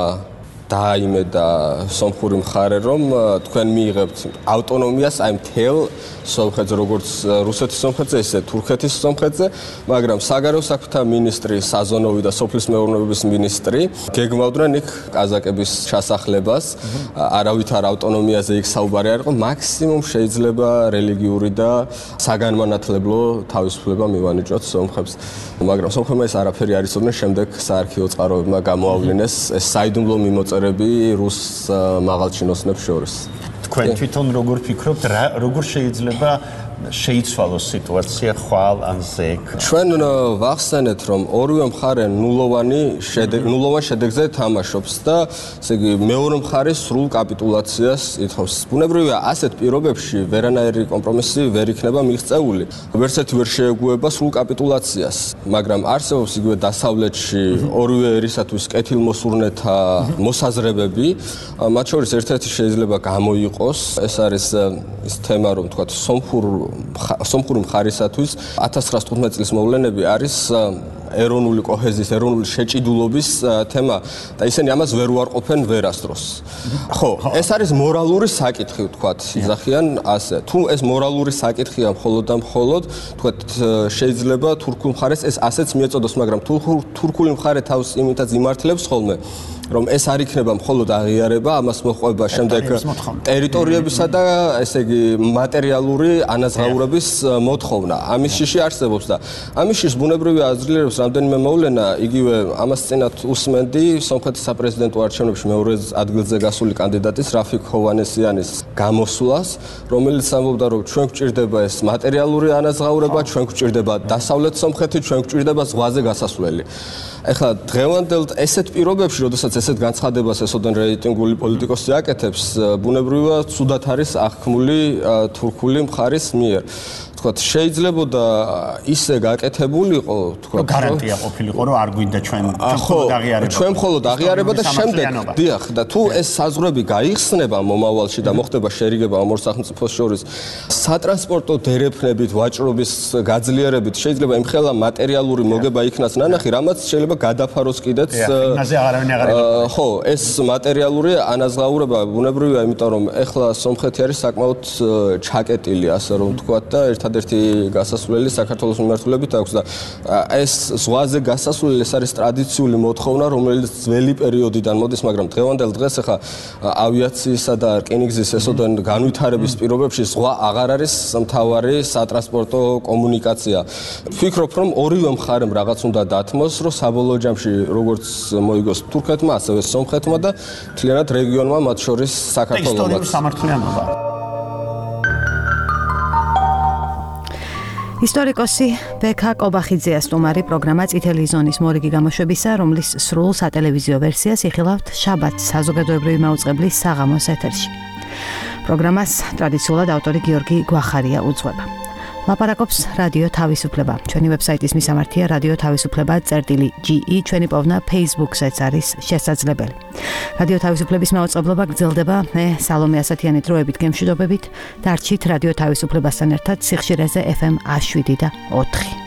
დააიმედა სომხური მხარე, რომ თქვენ მიიღებთ ავტონომიას აი მთელ სომხეთზე, როგორც რუსეთის სომხეთზე, ისე თურქეთის სომხეთზე, მაგრამ საგარეო საქმეთა მინისტრი საზონოვი და სოფლის მეურნეობის მინისტრი გეგმავდნენ იქ კაზაკების ჩასახლებას, არავითარ ავტონომიაზე იქ საუბარი არ იყო, მაქსიმუმ შეიძლება რელიგიური და საგანმანათლებლო თავისუფლება მივანიჭოთ სომხებს. მაგრამ სომხებმა ეს არაფერი არ იცოდნენ, შემდეგ საარქივო წყაროებმა გამოავლინეს ეს საიდუმლო მიმოწერები რუს მაღალჩინოსნებს შორის. თქვენ თვითონ როგორ ფიქრობთ, როგორ შეიძლება შეიცვალოს სიტუაცია ხვალ ან ზეგ? ჩვენ ვახსენეთ, რომ ორივე მხარე ნულოვანი ნულოვან შედეგზე თამაშობს და ესე იგი მეორე მხარე სრულ კაპიტულაციას ითხოვს. ბუნებრივია, ასეთ პირობებში ვერანაირი კომპრომისი ვერ იქნება მიღწეული. ვერც ერთი ვერ შეეგუება სრულ კაპიტულაციას, მაგრამ არსებობს იგივე დასავლეთში ორივე ერისათვის კეთილმოსურნეთა მოსაზრებები, მათ შორის ერთ-ერთი შეიძლება გამოიყოს, ეს არის ის თემა, რომ თქვათ სომხურ სომხური მხარისათვის ათას ცხრაასი თხუთმეტი წლის მოვლენები არის ეროვნული კოჰეზიის, ეროვნული შეჭიდულობის თემა და ისინი ამას ვერ უარყოფენ ვერასდროს. ხო, ეს არის მორალური საკითხი, ვთქვათ, იძახიან ასე. თუ ეს მორალური საკითხია მხოლოდ და მხოლოდ, ვთქვათ, შეიძლება თურქულ მხარეს ეს ასეც მიეწოდოს, მაგრამ თურქული მხარე თავს იმითაც იმართლებს ხოლმე, რომ ეს არ იქნება მხოლოდ აღიარება, ამას მოყვება შემდეგ ტერიტორიებისა და ესე იგი მატერიალური ანაზღაურების მოთხოვნა. ამის შიში არსებობს და ამის შიშს ბუნებრივია აძლიერებს რამდენიმე მოვლენა, იგივე ამას წინათ უსმენდი სომხეთის საპრეზიდენტო არჩევნებში მეორე ადგილზე გასული კანდიდატის რაფიკ ჰოვანესიანის გამოსვლას, რომელიც ამბობდა, რომ ჩვენ გვჭირდება ეს მატერიალური ანაზღაურება, ჩვენ გვჭირდება დასავლეთ სომხეთი, ჩვენ გვჭირდება ზღვაზე გასასვლელი. ეხლა დღევანდელ ესეთ პირობებში, როდესაც ესეთ განცხადებას ესოდენ რეიტინგული პოლიტიკოსი აკეთებს, ბუნებრივია ცუდად არის აღქმული თურქული მხარის მიერ. თქვათ, შეიძლებოდა ისე გაკეთებულიყო, თქვათ, გარანტია ყოფილიყო, რომ არ გვინდა ჩვენ მხოლოდ აღიარება. ჩვენ მხოლოდ აღიარება და შემდეგ, დიახ, და თუ ეს საზღვრები გაიხსნება მომავალში და მოხდება შერიგება ამ ორ სახელმწიფოს შორის, სატრანსპორტო დერეფნებით, ვაჭრობის გაძლიერებით შეიძლება იმხელა მატერიალური მოგება იქნას ნანახი, რამაც შეიძლება გადაფაროს კიდეც. იმაზე აღარავინ აღარ იღებს. ხო, ეს მატერიალური ანაზღაურება ბუნებრივია, იმიტომ რომ ეხლა სომხეთი არის საკმაოდ ჩაკეტილი, ასე რომ ვთქვათ და ერთად ერთი გასასვლელი საქართველოს მიმართულებით აქვს და ეს ზღვაზე გასასვლელი ეს არის ტრადიციული მოთხოვნა, რომელიც ძველი პერიოდიდან მოდის, მაგრამ დღევანდელ დღეს ახლა ავიაციისა და რკინიგზის ესოდენ განვითარების პირობებში ზღვა აღარ არის მთავარი სატრანსპორტო კომუნიკაცია. ვფიქრობ, რომ ორივე მხარემ რაღაც უნდა დათმოს, რომ საბოლოო ჯამში როგორც მოიგოს თურქეთმა, ასევე სომხეთმა და მთლიანად რეგიონმა, მათ შორის საქართველოსაც. ისტორიული სამართლიანობა. ისტორიკოსი ბექა კობახიძეა სტუმარი პროგრამა წითელი ზონის მორიგი გამოშვებისა, რომლის სრულ სატელევიზიო ვერსიას იხილავთ შაბათს საზოგადოებრივი მაუწყებლის საღამოს ეთერში. პროგრამას ტრადიციულად ავტორი გიორგი გვახარია უძღვება. ლაპარაკობს რადიო თავისუფლება. ჩვენი ვებსაიტის მისამართია რადიო თავისუფლება წერტილი ჯი ი, ჩვენი პოვნა Facebook-საც არის შესაძლებელი. რადიო თავისუფლების მაუწყებლობა გრძელდება მე სალომე ასათიანი დროებით გემშვიდობებით. დარჩით რადიო თავისუფლებასთან ერთად სიხშირეზე ეფ ემ ათი შვიდი და ოთხი.